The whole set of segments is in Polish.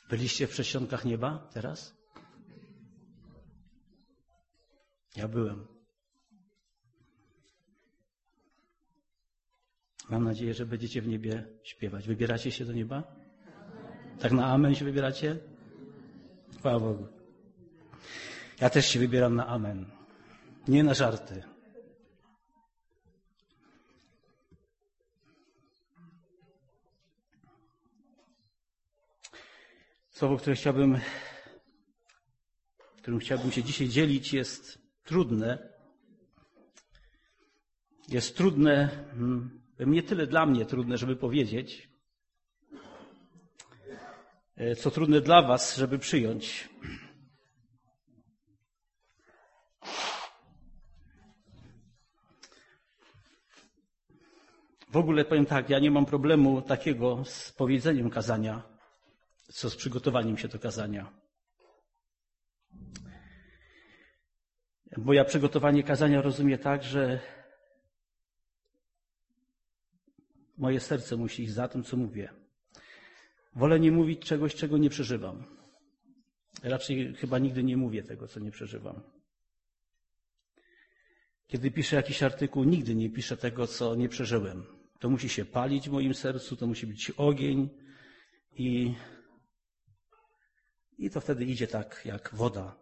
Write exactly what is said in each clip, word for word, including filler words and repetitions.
Byliście w przedsionkach nieba teraz? Ja byłem. Mam nadzieję, że będziecie w niebie śpiewać. Wybieracie się do nieba? Tak na amen się wybieracie? Chwała Bogu. Ja też się wybieram na amen. Nie na żarty. Słowo, które chciałbym, którym chciałbym się dzisiaj dzielić, jest trudne. Jest trudne, nie tyle dla mnie trudne, żeby powiedzieć, co trudne dla was, żeby przyjąć. W ogóle powiem tak, ja nie mam problemu takiego z powiedzeniem kazania, co z przygotowaniem się do kazania. Bo ja przygotowanie kazania rozumiem tak, że moje serce musi iść za tym, co mówię. Wolę nie mówić czegoś, czego nie przeżywam. Raczej chyba nigdy nie mówię tego, co nie przeżywam. Kiedy piszę jakiś artykuł, nigdy nie piszę tego, co nie przeżyłem. To musi się palić w moim sercu, to musi być ogień i, i to wtedy idzie tak jak woda.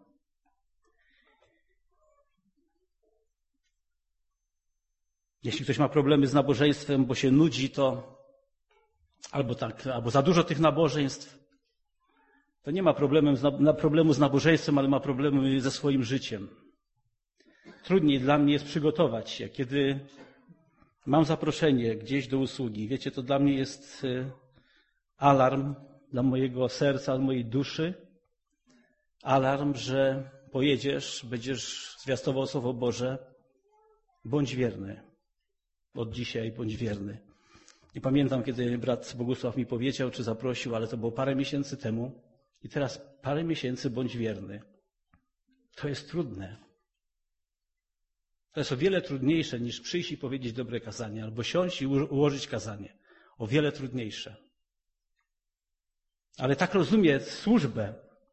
Jeśli ktoś ma problemy z nabożeństwem, bo się nudzi, to albo tak, albo za dużo tych nabożeństw, to nie ma problemu z, problemu z nabożeństwem, ale ma problemy ze swoim życiem. Trudniej dla mnie jest przygotować się, kiedy mam zaproszenie gdzieś do usługi. Wiecie, to dla mnie jest alarm dla mojego serca, dla mojej duszy. Alarm, że pojedziesz, będziesz zwiastował Słowo Boże. Bądź wierny. Od dzisiaj bądź wierny. I pamiętam, kiedy brat Bogusław mi powiedział, czy zaprosił, ale to było parę miesięcy temu. I teraz parę miesięcy bądź wierny. To jest trudne. To jest o wiele trudniejsze niż przyjść i powiedzieć dobre kazanie, albo siąść i ułożyć kazanie. O wiele trudniejsze. Ale tak rozumie służbę.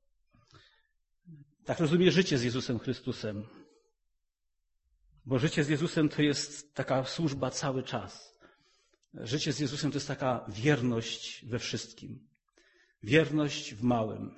Tak rozumie życie z Jezusem Chrystusem. Bo życie z Jezusem to jest taka służba cały czas. Życie z Jezusem to jest taka wierność we wszystkim. Wierność w małym.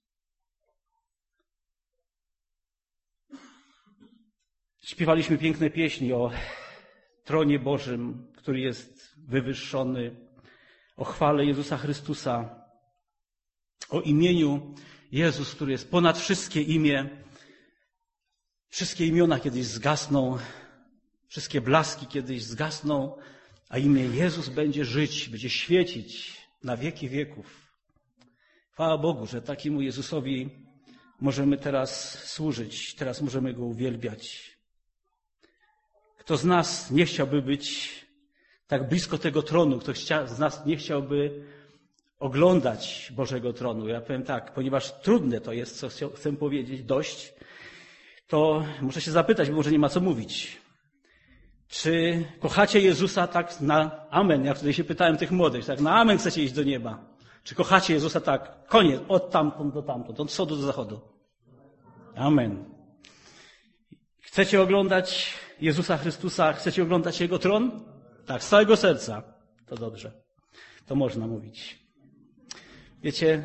Śpiewaliśmy piękne pieśni o tronie Bożym, który jest wywyższony, o chwale Jezusa Chrystusa, o imieniu Jezus, który jest ponad wszystkie imię. Wszystkie imiona kiedyś zgasną, wszystkie blaski kiedyś zgasną, a imię Jezus będzie żyć, będzie świecić na wieki wieków. Chwała Bogu, że takiemu Jezusowi możemy teraz służyć, teraz możemy Go uwielbiać. Kto z nas nie chciałby być tak blisko tego tronu, kto z nas nie chciałby oglądać Bożego tronu. Ja powiem tak, ponieważ trudne to jest, co chcę powiedzieć, dość, to muszę się zapytać, bo może nie ma co mówić. Czy kochacie Jezusa tak na amen? Jak tutaj się pytałem tych młodych, tak na amen chcecie iść do nieba. Czy kochacie Jezusa tak, koniec, od tamtąd do tamtąd, od wschodu do zachodu. Amen. Chcecie oglądać Jezusa Chrystusa, chcecie oglądać Jego tron? Tak, z całego serca. To dobrze. To można mówić. Wiecie,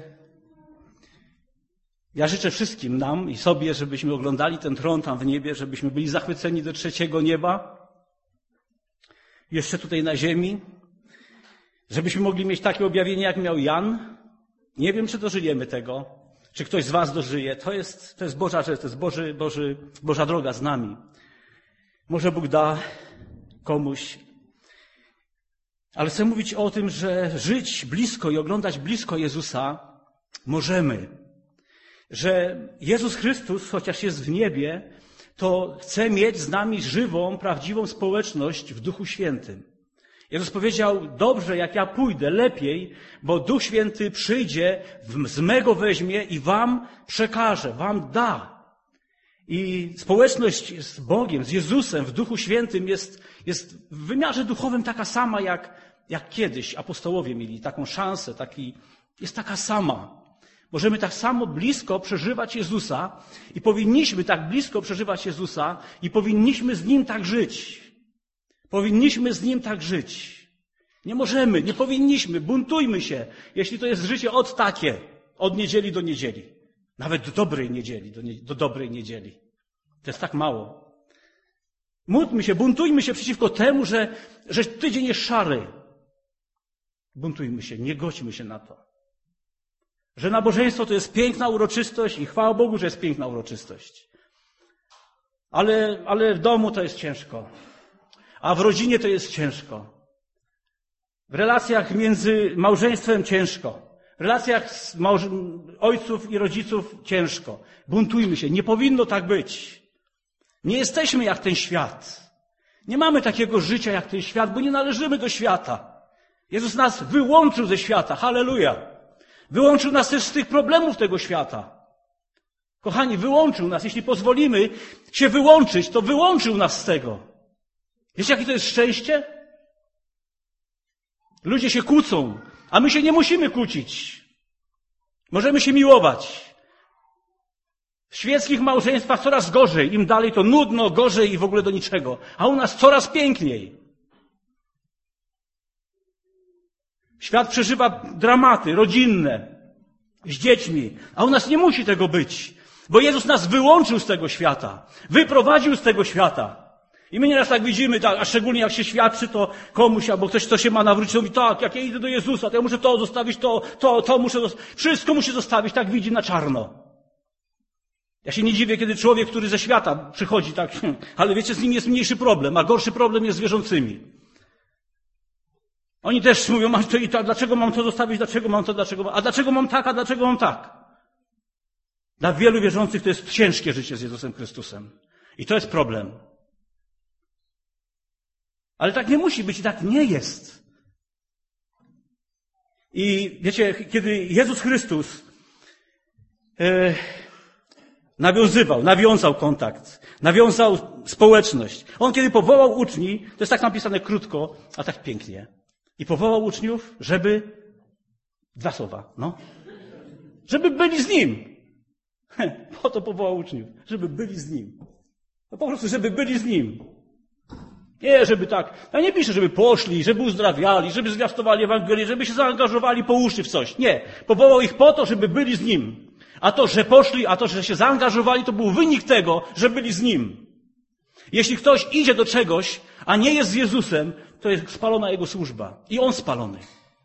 ja życzę wszystkim nam i sobie, żebyśmy oglądali ten tron tam w niebie, żebyśmy byli zachwyceni do trzeciego nieba, jeszcze tutaj na ziemi, żebyśmy mogli mieć takie objawienie, jak miał Jan. Nie wiem, czy dożyjemy tego, czy ktoś z was dożyje. To jest, to jest Boża rzecz, to jest Boży, Boży, Boża droga z nami. Może Bóg da komuś. Ale chcę mówić o tym, że żyć blisko i oglądać blisko Jezusa możemy. Że Jezus Chrystus, chociaż jest w niebie, to chce mieć z nami żywą, prawdziwą społeczność w Duchu Świętym. Jezus powiedział, dobrze, jak ja pójdę, lepiej, bo Duch Święty przyjdzie, z mego weźmie i wam przekaże, wam da. I społeczność z Bogiem, z Jezusem w Duchu Świętym jest, jest w wymiarze duchowym taka sama, jak, jak kiedyś apostołowie mieli taką szansę, taki, jest taka sama. Możemy tak samo blisko przeżywać Jezusa i powinniśmy tak blisko przeżywać Jezusa i powinniśmy z Nim tak żyć. Powinniśmy z Nim tak żyć. Nie możemy, nie powinniśmy, buntujmy się, jeśli to jest życie od takie, od niedzieli do niedzieli. Nawet do dobrej niedzieli, do, nie, do dobrej niedzieli. To jest tak mało. Módlmy się, buntujmy się przeciwko temu, że, że tydzień jest szary. Buntujmy się, nie godźmy się na to. Że nabożeństwo to jest piękna uroczystość i chwała Bogu, że jest piękna uroczystość. Ale, ale w domu to jest ciężko. A w rodzinie to jest ciężko. W relacjach między małżeństwem ciężko. W relacjach z małż... ojców i rodziców ciężko. Buntujmy się. Nie powinno tak być. Nie jesteśmy jak ten świat. Nie mamy takiego życia jak ten świat, bo nie należymy do świata. Jezus nas wyłączył ze świata. Halleluja. Wyłączył nas też z tych problemów tego świata. Kochani, wyłączył nas. Jeśli pozwolimy się wyłączyć, to wyłączył nas z tego. Wiecie, jakie to jest szczęście? Ludzie się kłócą, a my się nie musimy kłócić. Możemy się miłować. W świeckich małżeństwach coraz gorzej. Im dalej to nudno, gorzej i w ogóle do niczego. A u nas coraz piękniej. Świat przeżywa dramaty rodzinne z dziećmi, a u nas nie musi tego być, bo Jezus nas wyłączył z tego świata, wyprowadził z tego świata. I my nieraz tak widzimy, tak, a szczególnie jak się świadczy to komuś, albo ktoś, kto się ma nawrócić, mówi tak, jak ja idę do Jezusa, to ja muszę to zostawić, to, to, to muszę zostawić, wszystko muszę zostawić, tak widzi na czarno. Ja się nie dziwię, kiedy człowiek, który ze świata przychodzi, tak, ale wiecie, z nim jest mniejszy problem, a gorszy problem jest z wierzącymi. Oni też mówią, mam to i tak, dlaczego mam to zostawić, dlaczego mam to, dlaczego mam, a dlaczego mam tak, a dlaczego mam tak? Dla wielu wierzących to jest ciężkie życie z Jezusem Chrystusem. I to jest problem. Ale tak nie musi być i tak nie jest. I wiecie, kiedy Jezus Chrystus e, nawiązywał, nawiązał kontakt, nawiązał społeczność. On kiedy powołał uczni, to jest tak napisane krótko, a tak pięknie. I powołał uczniów, żeby, dwa słowa, no, żeby byli z Nim. Po to powołał uczniów, żeby byli z Nim. No po prostu, żeby byli z Nim. Nie, żeby tak, ja nie piszę, żeby poszli, żeby uzdrawiali, żeby zwiastowali Ewangelię, żeby się zaangażowali po uszy w coś. Nie. Powołał ich po to, żeby byli z Nim. A to, że poszli, a to, że się zaangażowali, to był wynik tego, że byli z Nim. Jeśli ktoś idzie do czegoś, a nie jest z Jezusem, to jest spalona jego służba. I on spalony.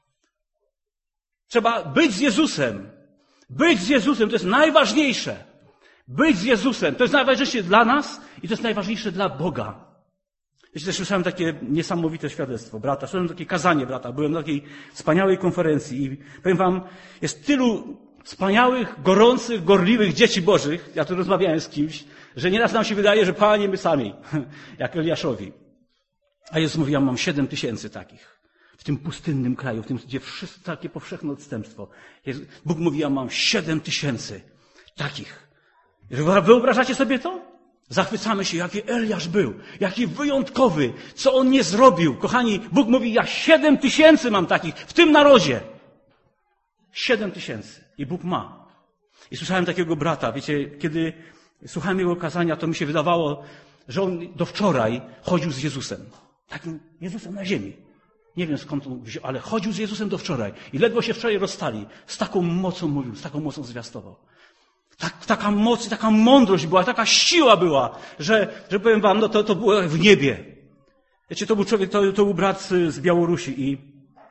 Trzeba być z Jezusem. Być z Jezusem to jest najważniejsze. Być z Jezusem to jest najważniejsze dla nas i to jest najważniejsze dla Boga. Wiecie, też słyszałem takie niesamowite świadectwo brata. Słyszałem takie kazanie brata. Byłem na takiej wspaniałej konferencji i powiem wam, jest tylu wspaniałych, gorących, gorliwych dzieci Bożych. Ja tu rozmawiałem z kimś, że nieraz nam się wydaje, że Panie, my sami, jak Eliaszowi. A Jezus mówi, ja mam siedem tysięcy takich. W tym pustynnym kraju, w tym, gdzie wszystko takie powszechne odstępstwo. Jezus, Bóg mówi, ja mam siedem tysięcy takich. Wyobrażacie sobie to? Zachwycamy się, jaki Eliasz był, jaki wyjątkowy, co on nie zrobił. Kochani, Bóg mówi, ja siedem tysięcy mam takich w tym narodzie. Siedem tysięcy. I Bóg ma. I słyszałem takiego brata, wiecie, kiedy słuchałem jego kazania, to mi się wydawało, że on do wczoraj chodził z Jezusem. Takim Jezusem na ziemi. Nie wiem skąd on wziął, ale chodził z Jezusem do wczoraj. I ledwo się wczoraj rozstali. Z taką mocą mówił, z taką mocą zwiastował. Tak, taka moc, taka mądrość była, taka siła była, że, że powiem wam, no to, to było w niebie. Wiecie, to był człowiek, to, to był brat z, z Białorusi i,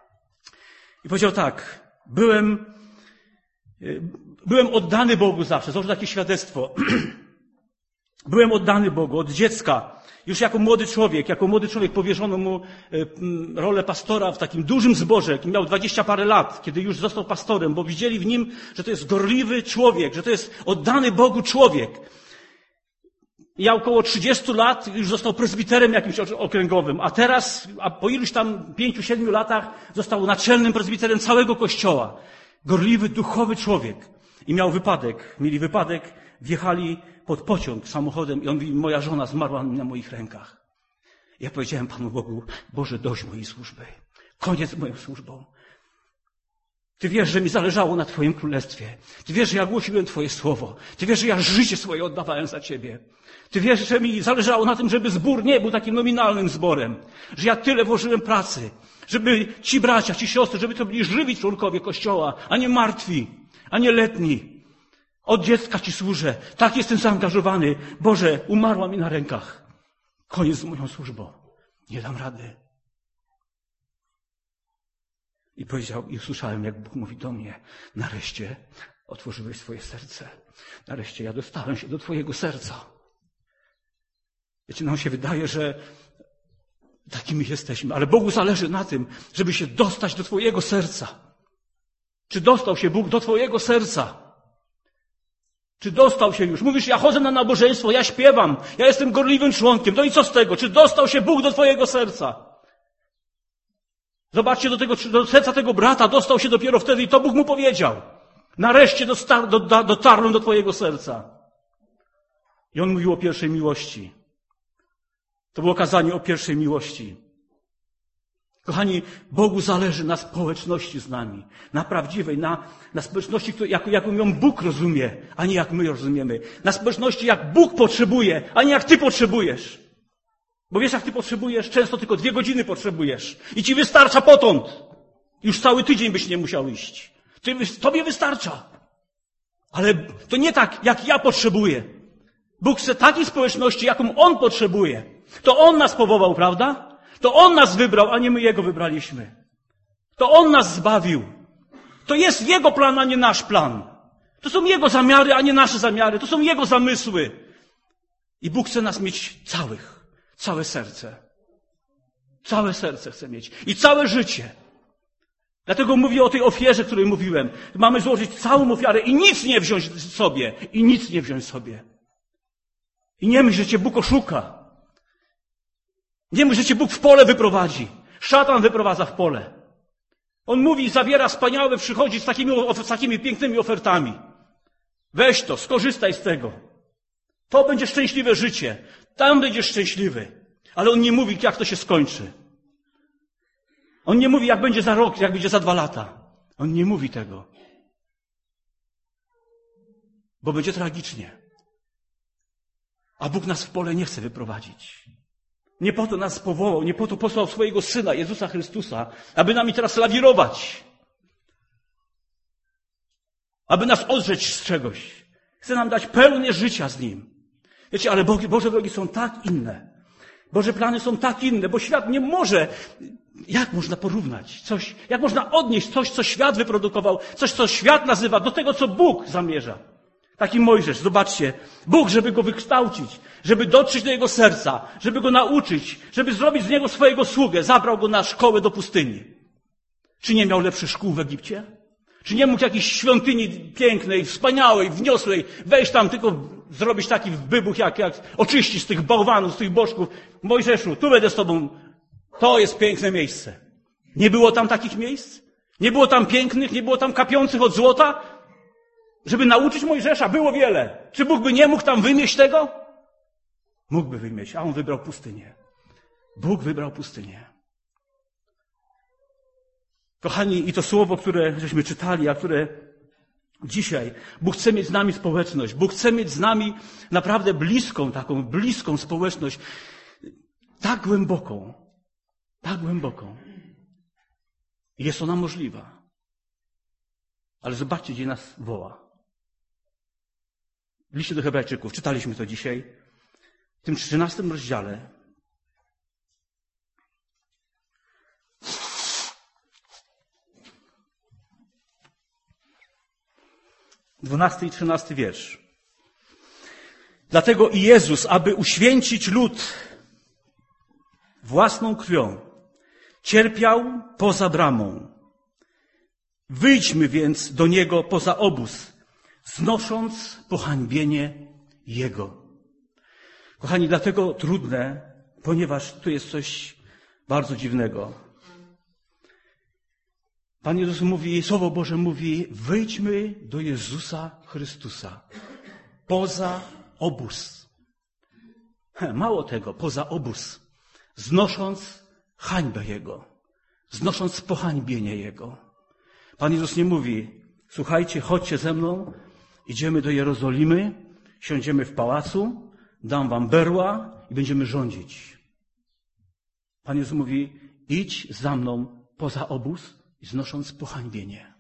i powiedział tak, byłem, byłem oddany Bogu zawsze, złożył takie świadectwo. Byłem oddany Bogu od dziecka. Już jako młody człowiek, jako młody człowiek powierzono mu rolę pastora w takim dużym zborze, miał dwadzieścia parę lat, kiedy już został pastorem, bo widzieli w nim, że to jest gorliwy człowiek, że to jest oddany Bogu człowiek. Miał około trzydziestu lat, już został prezbiterem jakimś okręgowym, a teraz, a po iluś tam pięciu, siedmiu latach został naczelnym prezbiterem całego kościoła. Gorliwy, duchowy człowiek. I miał wypadek, mieli wypadek, wjechali pod pociąg samochodem i on mówi, moja żona zmarła na moich rękach. Ja powiedziałem Panu Bogu, Boże, dość mojej służby. Koniec z moją służbą. Ty wiesz, że mi zależało na Twoim królestwie. Ty wiesz, że ja głosiłem Twoje słowo. Ty wiesz, że ja życie swoje oddawałem za Ciebie. Ty wiesz, że mi zależało na tym, żeby zbór nie był takim nominalnym zborem. Że ja tyle włożyłem pracy, żeby ci bracia, ci siostry, żeby to byli żywi członkowie Kościoła, a nie martwi, a nie letni. Od dziecka Ci służę. Tak jestem zaangażowany. Boże, umarła mi na rękach. Koniec z moją służbą. Nie dam rady. I powiedział, i usłyszałem, jak Bóg mówi do mnie, nareszcie otworzyłeś swoje serce. Nareszcie ja dostałem się do Twojego serca. Wiecie, nam się wydaje, że takimi jesteśmy, ale Bogu zależy na tym, żeby się dostać do Twojego serca. Czy dostał się Bóg do Twojego serca? Czy dostał się już? Mówisz, ja chodzę na nabożeństwo, ja śpiewam, ja jestem gorliwym członkiem. No i co z tego? Czy dostał się Bóg do Twojego serca? Zobaczcie, do, tego, do serca tego brata dostał się dopiero wtedy i to Bóg mu powiedział. Nareszcie dostar, do, do, dotarłem do Twojego serca. I on mówił o pierwszej miłości. To było kazanie o pierwszej miłości. Kochani, Bogu zależy na społeczności z nami. Na prawdziwej, na, na społeczności, jak, jaką ją Bóg rozumie, a nie jak my rozumiemy. Na społeczności, jak Bóg potrzebuje, a nie jak Ty potrzebujesz. Bo wiesz, jak Ty potrzebujesz? Często tylko dwie godziny potrzebujesz. I Ci wystarcza potąd. Już cały tydzień byś nie musiał iść. Ty, tobie wystarcza. Ale to nie tak, jak ja potrzebuję. Bóg chce takiej społeczności, jaką On potrzebuje. To On nas powołał, prawda? To On nas wybrał, a nie my Jego wybraliśmy. To On nas zbawił. To jest Jego plan, a nie nasz plan. To są Jego zamiary, a nie nasze zamiary. To są Jego zamysły. I Bóg chce nas mieć całych. Całe serce. Całe serce chce mieć. I całe życie. Dlatego mówię o tej ofierze, o której mówiłem. Mamy złożyć całą ofiarę i nic nie wziąć sobie. I nic nie wziąć sobie. I nie myśl, że Cię Bóg oszuka. Nie myśl, że Cię Bóg w pole wyprowadzi. Szatan wyprowadza w pole. On mówi, zawiera wspaniałe, przychodzi z takimi, z takimi pięknymi ofertami. Weź to, skorzystaj z tego. To będzie szczęśliwe życie. Tam będziesz szczęśliwy. Ale on nie mówi, jak to się skończy. On nie mówi, jak będzie za rok, jak będzie za dwa lata. On nie mówi tego. Bo będzie tragicznie. A Bóg nas w pole nie chce wyprowadzić. Nie po to nas powołał, nie po to posłał swojego Syna, Jezusa Chrystusa, aby nami teraz lawirować. Aby nas odrzeć z czegoś. Chce nam dać pełnię życia z Nim. Wiecie, ale Boże drogi są tak inne. Boże plany są tak inne, bo świat nie może... Jak można porównać coś? Jak można odnieść coś, co świat wyprodukował, coś, co świat nazywa, do tego, co Bóg zamierza? Taki Mojżesz, zobaczcie. Bóg, żeby go wykształcić, żeby dotrzeć do jego serca, żeby go nauczyć, żeby zrobić z niego swojego sługę, zabrał go na szkołę do pustyni. Czy nie miał lepszych szkół w Egipcie? Czy nie mógł jakiejś świątyni pięknej, wspaniałej, wniosłej, wejść tam, tylko zrobić taki wybuch, jak, jak oczyścić z tych bałwanów, z tych bożków. Mojżeszu, tu będę z tobą. To jest piękne miejsce. Nie było tam takich miejsc? Nie było tam pięknych, nie było tam kapiących od złota? Żeby nauczyć Mojżesza, było wiele. Czy Bóg by nie mógł tam wymieść tego? Mógłby wymieść, a on wybrał pustynię. Bóg wybrał pustynię. Kochani, i to słowo, które żeśmy czytali, a które dzisiaj, Bóg chce mieć z nami społeczność. Bóg chce mieć z nami naprawdę bliską, taką bliską społeczność. Tak głęboką. Tak głęboką. Jest ona możliwa. Ale zobaczcie, gdzie nas woła. W liście do Hebrajczyków, czytaliśmy to dzisiaj, w tym trzynastym rozdziale. Dwunasty i trzynasty wiersz. Dlatego i Jezus, aby uświęcić lud własną krwią, cierpiał poza bramą. Wyjdźmy więc do Niego poza obóz, znosząc pohańbienie Jego. Kochani, dlatego trudne, ponieważ tu jest coś bardzo dziwnego. Pan Jezus mówi, Słowo Boże mówi, wyjdźmy do Jezusa Chrystusa, poza obóz. Mało tego, poza obóz, znosząc hańbę Jego, znosząc pohańbienie Jego. Pan Jezus nie mówi, słuchajcie, chodźcie ze mną, idziemy do Jerozolimy, siądziemy w pałacu, dam wam berła i będziemy rządzić. Pan Jezus mówi, idź za mną poza obóz, znosząc pohańbienie.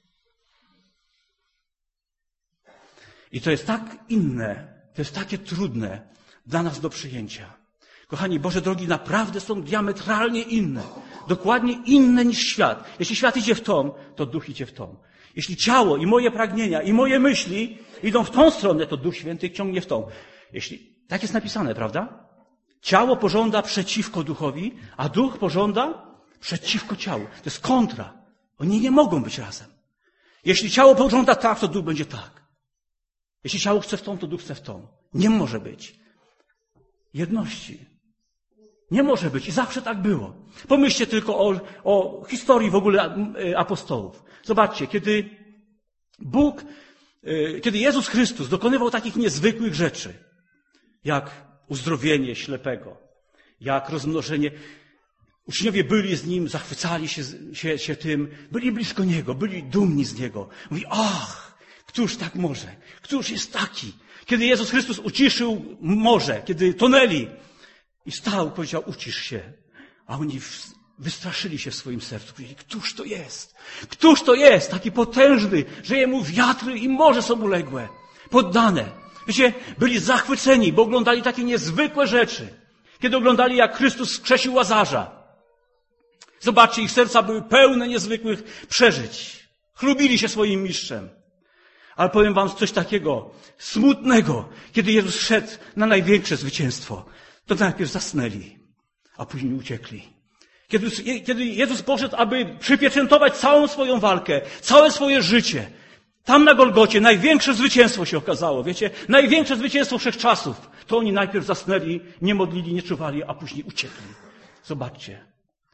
I to jest tak inne, to jest takie trudne dla nas do przyjęcia. Kochani, Boże drogi naprawdę są diametralnie inne. Dokładnie inne niż świat. Jeśli świat idzie w tą, to duch idzie w tą. Jeśli ciało i moje pragnienia i moje myśli idą w tą stronę, to Duch Święty ciągnie w tą. Jeśli, tak jest napisane, prawda? Ciało pożąda przeciwko duchowi, a duch pożąda przeciwko ciału. To jest kontra. Oni nie mogą być razem. Jeśli ciało pożąda tak, to duch będzie tak. Jeśli ciało chce w tą, to duch chce w tą. Nie może być jedności. Nie może być i zawsze tak było. Pomyślcie tylko o, o historii w ogóle apostołów. Zobaczcie, kiedy Bóg, kiedy Jezus Chrystus dokonywał takich niezwykłych rzeczy, jak uzdrowienie ślepego, jak rozmnożenie, uczniowie byli z Nim, zachwycali się, się, się tym, byli blisko Niego, byli dumni z Niego. Mówi, ach, któż tak może? Któż jest taki? Kiedy Jezus Chrystus uciszył morze, kiedy tonęli i stał, powiedział, ucisz się. A oni wystraszyli się w swoim sercu. Powiedzieli, któż to jest? Któż to jest? Taki potężny, że jemu wiatry i morze są uległe. Poddane. Wiecie, byli zachwyceni, bo oglądali takie niezwykłe rzeczy. Kiedy oglądali, jak Chrystus wskrzesił Łazarza. Zobaczcie, ich serca były pełne niezwykłych przeżyć. Chlubili się swoim mistrzem. Ale powiem wam coś takiego smutnego. Kiedy Jezus szedł na największe zwycięstwo, to najpierw zasnęli, a później uciekli. Kiedy, kiedy Jezus poszedł, aby przypieczętować całą swoją walkę, całe swoje życie, tam na Golgocie największe zwycięstwo się okazało, wiecie? Największe zwycięstwo wszechczasów. To oni najpierw zasnęli, nie modlili, nie czuwali, a później uciekli. Zobaczcie.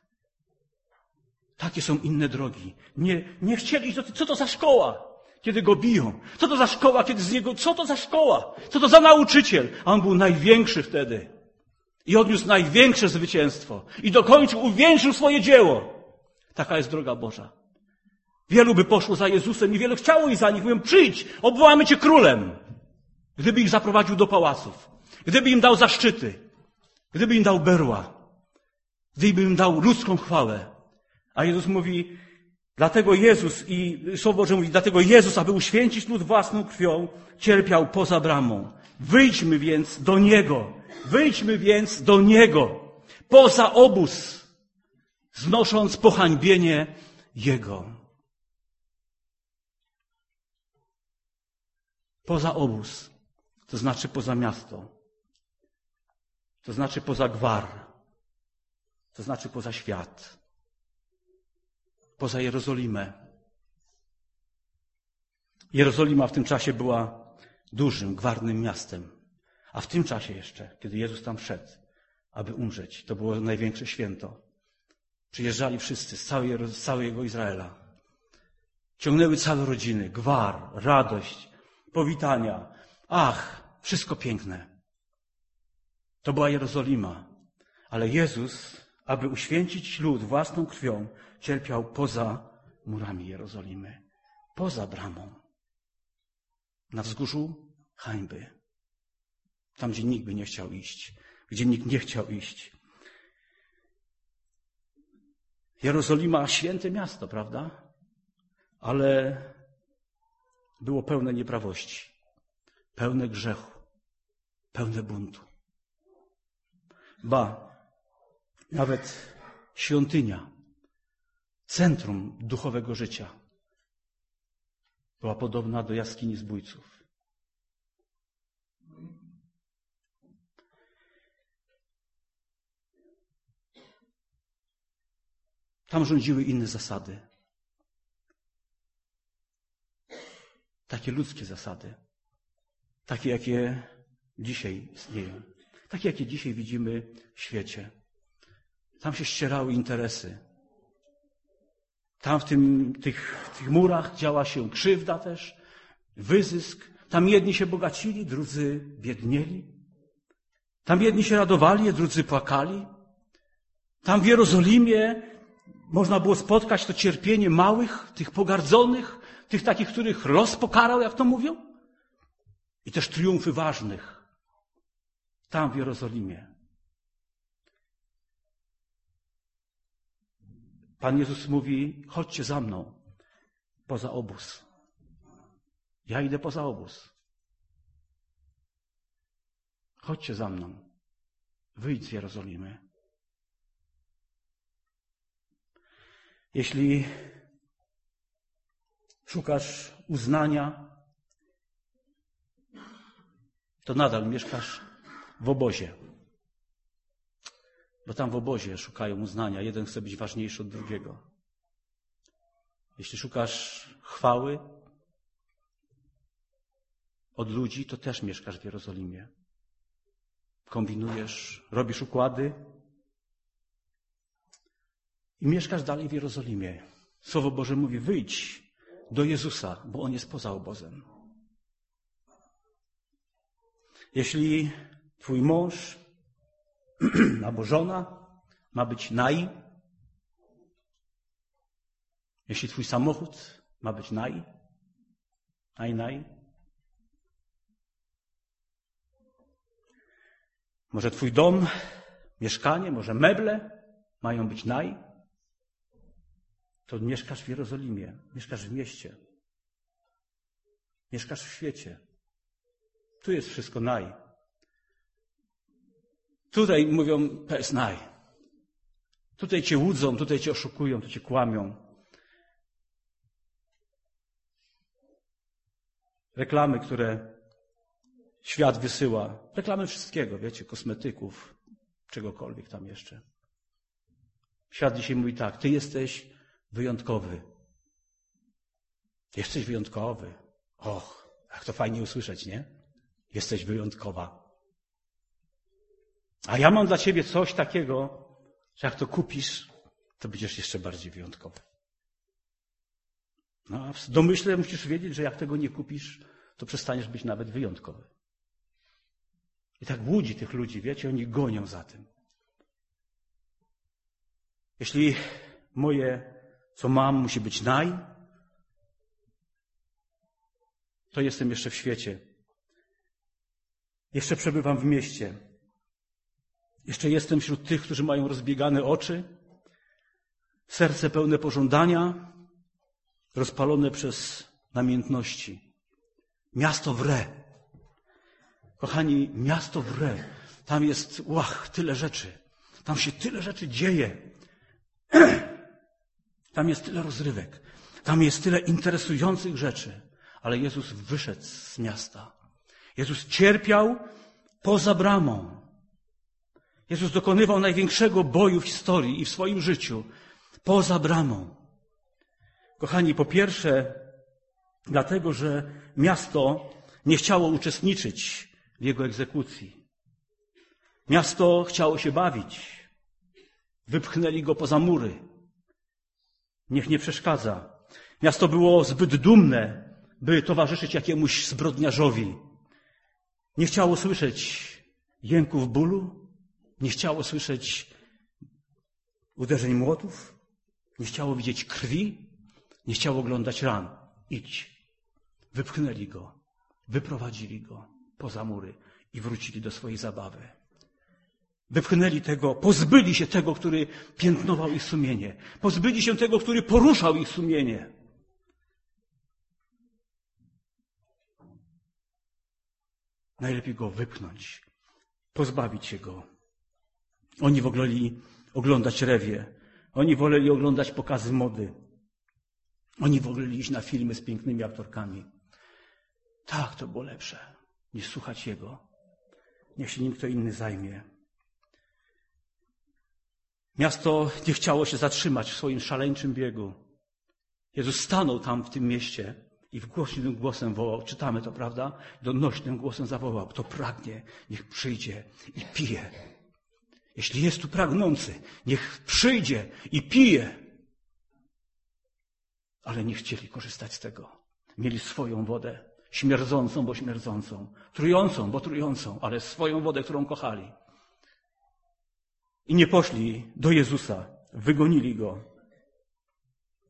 Takie są inne drogi. Nie, nie chcieli, co to za szkoła, kiedy go biją? Co to za szkoła, kiedy z niego, co to za szkoła? Co to za nauczyciel? A on był największy wtedy. I odniósł największe zwycięstwo. I dokończył, uwieńczył swoje dzieło. Taka jest droga Boża. Wielu by poszło za Jezusem i wielu chciało iść za nich. Mówią, przyjdź, obwołamy Cię królem. Gdyby ich zaprowadził do pałaców. Gdyby im dał zaszczyty. Gdyby im dał berła. Gdyby im dał ludzką chwałę. A Jezus mówi, dlatego Jezus i Słowo Boże mówi, dlatego Jezus, aby uświęcić lud własną krwią, cierpiał poza bramą. Wyjdźmy więc do Niego. Wyjdźmy więc do Niego. Poza obóz. Znosząc pohańbienie Jego. Poza obóz. To znaczy poza miasto. To znaczy poza gwar. To znaczy poza świat. Poza Jerozolimę. Jerozolima w tym czasie była dużym, gwarnym miastem. A w tym czasie jeszcze, kiedy Jezus tam wszedł, aby umrzeć, to było największe święto. Przyjeżdżali wszyscy z całej, z całego Izraela. Ciągnęły całe rodziny, gwar, radość, powitania. Ach, wszystko piękne. To była Jerozolima. Ale Jezus, aby uświęcić lud własną krwią, cierpiał poza murami Jerozolimy. Poza bramą. Na wzgórzu hańby. Tam, gdzie nikt by nie chciał iść. Gdzie nikt nie chciał iść. Jerozolima, święte miasto, prawda? Ale było pełne nieprawości. Pełne grzechu. Pełne buntu. Ba, nawet świątynia, centrum duchowego życia, była podobna do jaskini zbójców. Tam rządziły inne zasady. Takie ludzkie zasady. Takie, jakie dzisiaj istnieją. Takie, jakie dzisiaj widzimy w świecie. Tam się ścierały interesy. Tam w tym, tych, tych murach działa się krzywda też, wyzysk. Tam jedni się bogacili, drudzy biednieli. Tam jedni się radowali, a drudzy płakali. Tam w Jerozolimie można było spotkać to cierpienie małych, tych pogardzonych, tych takich, których los pokarał, jak to mówią, i też triumfy ważnych tam w Jerozolimie. Pan Jezus mówi, chodźcie za mną poza obóz. Ja idę poza obóz. Chodźcie za mną. Wyjdź z Jerozolimy. Jeśli szukasz uznania, to nadal mieszkasz w obozie. Bo tam w obozie szukają uznania. Jeden chce być ważniejszy od drugiego. Jeśli szukasz chwały od ludzi, to też mieszkasz w Jerozolimie. Kombinujesz, robisz układy i mieszkasz dalej w Jerozolimie. Słowo Boże mówi, wyjdź do Jezusa, bo On jest poza obozem. Jeśli twój mąż albo żona ma być naj, jeśli twój samochód ma być naj, naj, naj, może twój dom, mieszkanie, może meble mają być naj, to mieszkasz w Jerozolimie, mieszkasz w mieście, mieszkasz w świecie. Tu jest wszystko naj. Tutaj mówią, to jest naj. Tutaj cię łudzą, tutaj cię oszukują, tu cię kłamią. Reklamy, które świat wysyła. Reklamy wszystkiego, wiecie, kosmetyków, czegokolwiek tam jeszcze. Świat dzisiaj mówi tak, ty jesteś wyjątkowy. Jesteś wyjątkowy. Och, jak to fajnie usłyszeć, nie? Jesteś wyjątkowa. A ja mam dla ciebie coś takiego, że jak to kupisz, to będziesz jeszcze bardziej wyjątkowy. No a w domyśle musisz wiedzieć, że jak tego nie kupisz, to przestaniesz być nawet wyjątkowy. I tak łudzi tych ludzi, wiecie, oni gonią za tym. Jeśli moje, co mam, musi być naj, to jestem jeszcze w świecie. Jeszcze przebywam w mieście. Jeszcze jestem wśród tych, którzy mają rozbiegane oczy, serce pełne pożądania, rozpalone przez namiętności. Miasto wre. Kochani, miasto wre. Tam jest, łach, tyle rzeczy. Tam się tyle rzeczy dzieje. Tam jest tyle rozrywek. Tam jest tyle interesujących rzeczy. Ale Jezus wyszedł z miasta. Jezus cierpiał poza bramą. Jezus dokonywał największego boju w historii i w swoim życiu poza bramą. Kochani, po pierwsze, dlatego, że miasto nie chciało uczestniczyć w jego egzekucji. Miasto chciało się bawić. Wypchnęli go poza mury. Niech nie przeszkadza. Miasto było zbyt dumne, by towarzyszyć jakiemuś zbrodniarzowi. Nie chciało słyszeć jęków bólu, nie chciało słyszeć uderzeń młotów, nie chciało widzieć krwi, nie chciało oglądać ran. Idź. Wypchnęli go, wyprowadzili go poza mury i wrócili do swojej zabawy. Wypchnęli tego, pozbyli się tego, który piętnował ich sumienie. Pozbyli się tego, który poruszał ich sumienie. Najlepiej go wypchnąć, pozbawić się go. Oni woleli oglądać rewie. Oni woleli oglądać pokazy mody. Oni woleli iść na filmy z pięknymi aktorkami. Tak, to było lepsze niż słuchać jego. Niech się nim kto inny zajmie. Miasto nie chciało się zatrzymać w swoim szaleńczym biegu. Jezus stanął tam w tym mieście i głośnym głosem wołał. Czytamy to, prawda? Donośnym głosem zawołał. Kto pragnie, niech przyjdzie i pije. Jeśli jest tu pragnący, niech przyjdzie i pije. Ale nie chcieli korzystać z tego. Mieli swoją wodę, śmierdzącą, bo śmierdzącą, trującą, bo trującą, ale swoją wodę, którą kochali. I nie poszli do Jezusa, wygonili go.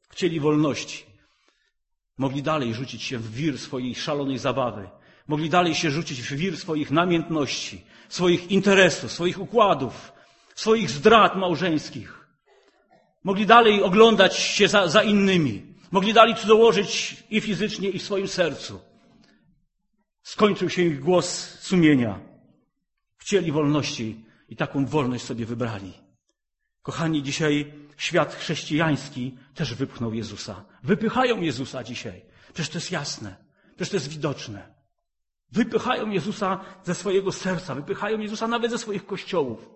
Chcieli wolności. Mogli dalej rzucić się w wir swojej szalonej zabawy. Mogli dalej się rzucić w wir swoich namiętności, swoich interesów, swoich układów, swoich zdrad małżeńskich. Mogli dalej oglądać się za, za innymi. Mogli dalej cudzołożyć i fizycznie, i w swoim sercu. Skończył się ich głos sumienia. Chcieli wolności i taką wolność sobie wybrali. Kochani, dzisiaj świat chrześcijański też wypchnął Jezusa. Wypychają Jezusa dzisiaj. Przecież to jest jasne. Przecież to jest widoczne. Wypychają Jezusa ze swojego serca. Wypychają Jezusa nawet ze swoich kościołów.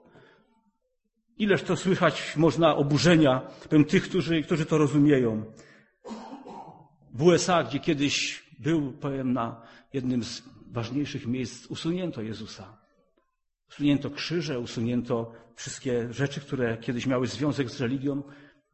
Ileż to słychać można oburzenia powiem, tych, którzy, którzy to rozumieją. W U S A, gdzie kiedyś był, powiem, na jednym z ważniejszych miejsc, usunięto Jezusa. Usunięto krzyże, usunięto wszystkie rzeczy, które kiedyś miały związek z religią.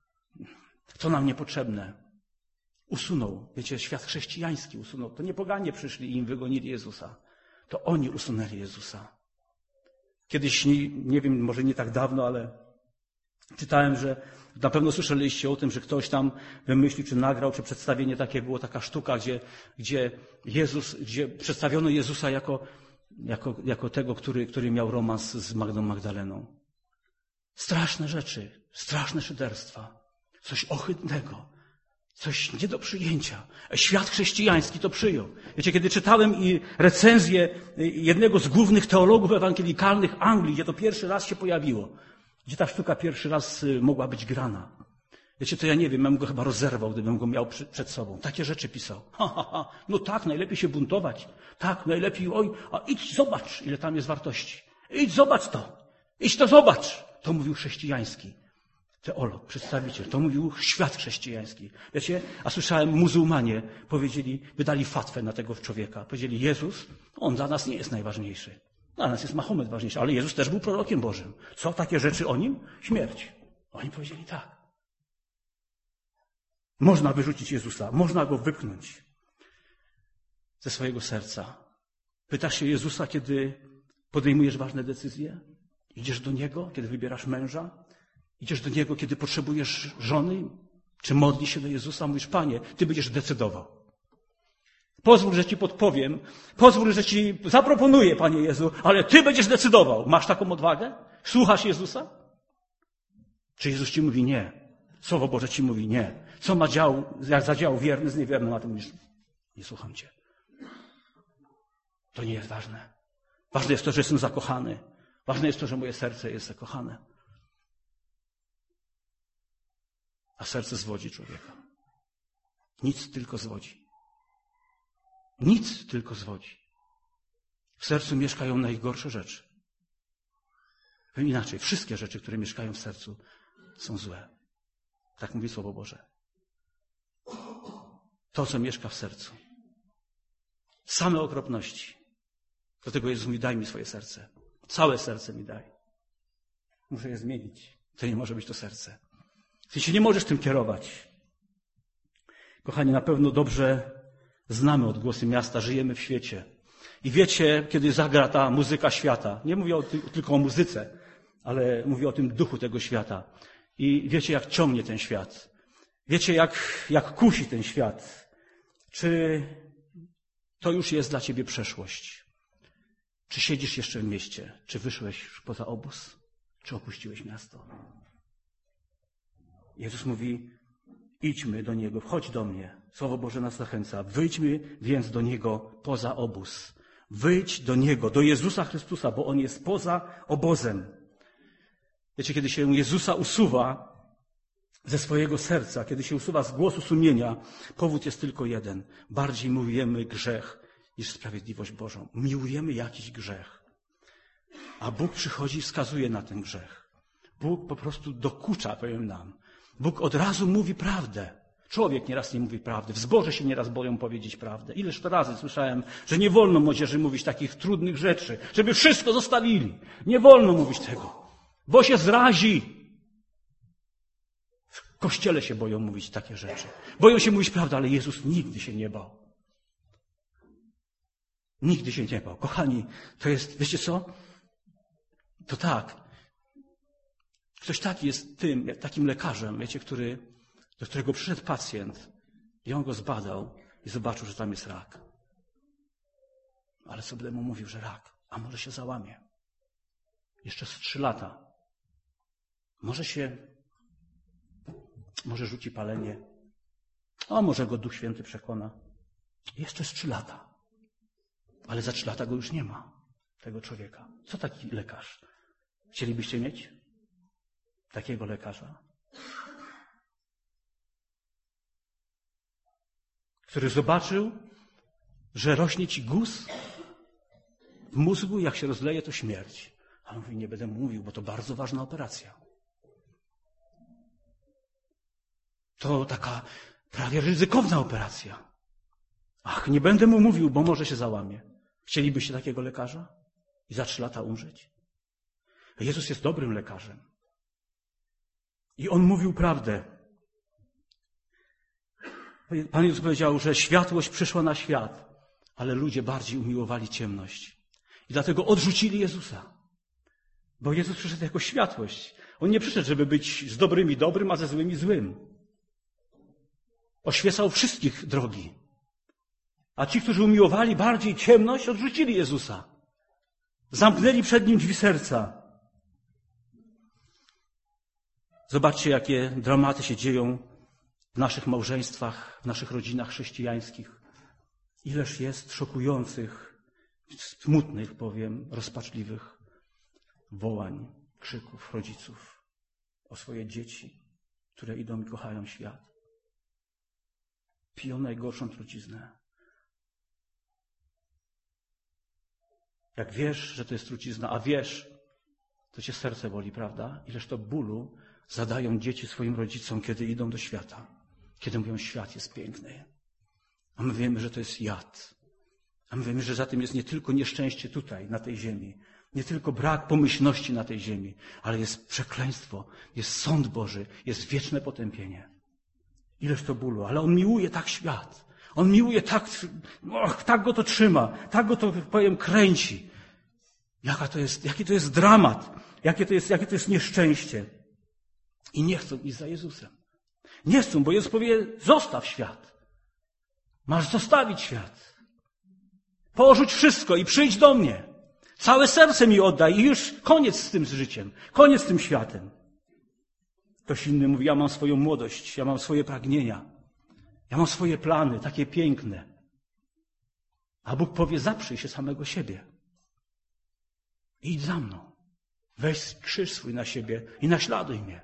Co nam niepotrzebne. Usunął. Wiecie, świat chrześcijański usunął. To nie poganie przyszli i im wygonili Jezusa. To oni usunęli Jezusa. Kiedyś, nie, nie wiem, może nie tak dawno, ale czytałem, że na pewno słyszeliście o tym, że ktoś tam wymyślił, czy nagrał, czy przedstawienie takie było, taka sztuka, gdzie, gdzie Jezus, gdzie przedstawiono Jezusa jako, jako, jako tego, który, który miał romans z Magdą Magdaleną. Straszne rzeczy, straszne szyderstwa, coś ohydnego, coś nie do przyjęcia. Świat chrześcijański to przyjął. Wiecie, kiedy czytałem i recenzję jednego z głównych teologów ewangelikalnych Anglii, gdzie to pierwszy raz się pojawiło, gdzie ta sztuka pierwszy raz mogła być grana. Wiecie, to ja nie wiem, ja bym go chyba rozerwał, gdybym go miał przed sobą. Takie rzeczy pisał. Ha, ha, ha. No tak, najlepiej się buntować. Tak, najlepiej, oj, a idź zobacz, ile tam jest wartości. Idź zobacz to. Idź to zobacz. To mówił chrześcijański teolog, przedstawiciel. To mówił świat chrześcijański. Wiecie, a słyszałem, muzułmanie powiedzieli, wydali fatwę na tego człowieka. Powiedzieli, Jezus, on dla nas nie jest najważniejszy. Dla nas jest Mahomet ważniejszy, ale Jezus też był prorokiem Bożym. Co takie rzeczy o nim? Śmierć. Oni powiedzieli tak. Można wyrzucić Jezusa, można go wypchnąć ze swojego serca. Pytasz się Jezusa, kiedy podejmujesz ważne decyzje? Idziesz do Niego, kiedy wybierasz męża? Idziesz do Niego, kiedy potrzebujesz żony? Czy modlisz się do Jezusa? Mówisz, Panie, Ty będziesz decydował. Pozwól, że Ci podpowiem. Pozwól, że Ci zaproponuję, Panie Jezu, ale Ty będziesz decydował. Masz taką odwagę? Słuchasz Jezusa? Czy Jezus Ci mówi nie? Słowo Boże Ci mówi nie. Co ma dział, jak zadział wierny z niewiernym, a Ty mówisz, nie słucham Cię. To nie jest ważne. Ważne jest to, że jestem zakochany. Ważne jest to, że moje serce jest zakochane. A serce zwodzi człowieka. Nic tylko zwodzi. Nic tylko zwodzi. W sercu mieszkają najgorsze rzeczy. Powiem inaczej, wszystkie rzeczy, które mieszkają w sercu, są złe. Tak mówi Słowo Boże. To, co mieszka w sercu. Same okropności. Dlatego Jezus mówi, daj mi swoje serce. Całe serce mi daj. Muszę je zmienić. To nie może być to serce. Ty się nie możesz tym kierować. Kochani, na pewno dobrze znamy odgłosy miasta, żyjemy w świecie. I wiecie, kiedy zagra ta muzyka świata. Nie mówię o ty, tylko o muzyce, ale mówię o tym duchu tego świata. I wiecie, jak ciągnie ten świat. Wiecie, jak, jak kusi ten świat. Czy to już jest dla ciebie przeszłość? Czy siedzisz jeszcze w mieście? Czy wyszłeś już poza obóz? Czy opuściłeś miasto? Jezus mówi, idźmy do Niego, wchodź do mnie. Słowo Boże nas zachęca. Wyjdźmy więc do Niego poza obóz. Wyjdź do Niego, do Jezusa Chrystusa, bo On jest poza obozem. Wiecie, kiedy się Jezusa usuwa ze swojego serca, kiedy się usuwa z głosu sumienia, powód jest tylko jeden. Bardziej miłujemy grzech niż sprawiedliwość Bożą. Miłujemy jakiś grzech. A Bóg przychodzi i wskazuje na ten grzech. Bóg po prostu dokucza, powiem nam. Bóg od razu mówi prawdę. Człowiek nieraz nie mówi prawdy. W zborze się nieraz boją powiedzieć prawdę. Ileż to razy słyszałem, że nie wolno młodzieży mówić takich trudnych rzeczy, żeby wszystko zostawili. Nie wolno mówić tego, bo się zrazi. W kościele się boją mówić takie rzeczy. Boją się mówić prawdę, ale Jezus nigdy się nie bał. Nigdy się nie bał. Kochani, to jest, wiecie co? To tak. Ktoś taki jest tym, takim lekarzem, wiecie, który do którego przyszedł pacjent i on go zbadał i zobaczył, że tam jest rak. Ale sobie mu mówił, że rak, a może się załamie. Jeszcze z trzy lata. Może się, może rzuci palenie. A może go Duch Święty przekona. Jeszcze z trzy lata. Ale za trzy lata go już nie ma, tego człowieka. Co taki lekarz? Chcielibyście mieć takiego lekarza? Który zobaczył, że rośnie ci guz w mózgu, jak się rozleje, to śmierć. A on mówi, nie będę mówił, bo to bardzo ważna operacja. To taka prawie ryzykowna operacja. Ach, nie będę mu mówił, bo może się załamie. Chcielibyście takiego lekarza? I za trzy lata umrzeć? Jezus jest dobrym lekarzem. I On mówił prawdę. Pan Jezus powiedział, że światłość przyszła na świat, ale ludzie bardziej umiłowali ciemność. I dlatego odrzucili Jezusa. Bo Jezus przyszedł jako światłość. On nie przyszedł, żeby być z dobrymi dobrym, a ze złymi złym. Oświecał wszystkich drogi. A ci, którzy umiłowali bardziej ciemność, odrzucili Jezusa. Zamknęli przed Nim drzwi serca. Zobaczcie, jakie dramaty się dzieją w naszych małżeństwach, w naszych rodzinach chrześcijańskich. Ileż jest szokujących, smutnych, powiem, rozpaczliwych wołań, krzyków rodziców o swoje dzieci, które idą i kochają świat. Piją najgorszą truciznę. Jak wiesz, że to jest trucizna, a wiesz, to cię serce boli, prawda? Ileż to bólu zadają dzieci swoim rodzicom, kiedy idą do świata. Kiedy mówią, świat jest piękny. A my wiemy, że to jest jad. A my wiemy, że za tym jest nie tylko nieszczęście tutaj, na tej ziemi, nie tylko brak pomyślności na tej ziemi, ale jest przekleństwo, jest sąd Boży, jest wieczne potępienie. Ileż to bólu, ale On miłuje tak świat. On miłuje tak, och, tak go to trzyma, tak go to, powiem, kręci. Jaka to jest, jaki to jest dramat, jakie to jest, jakie to jest nieszczęście. I nie chcą iść za Jezusem. Nie chcą, bo Jezus powie, zostaw świat. Masz zostawić świat. Porzuć wszystko i przyjdź do mnie. Całe serce mi oddaj i już koniec z tym życiem, koniec z tym światem. Ktoś inny mówi, ja mam swoją młodość, ja mam swoje pragnienia, ja mam swoje plany, takie piękne. A Bóg powie, zaprzyj się samego siebie. Idź za mną. Weź krzyż swój na siebie i naśladuj mnie.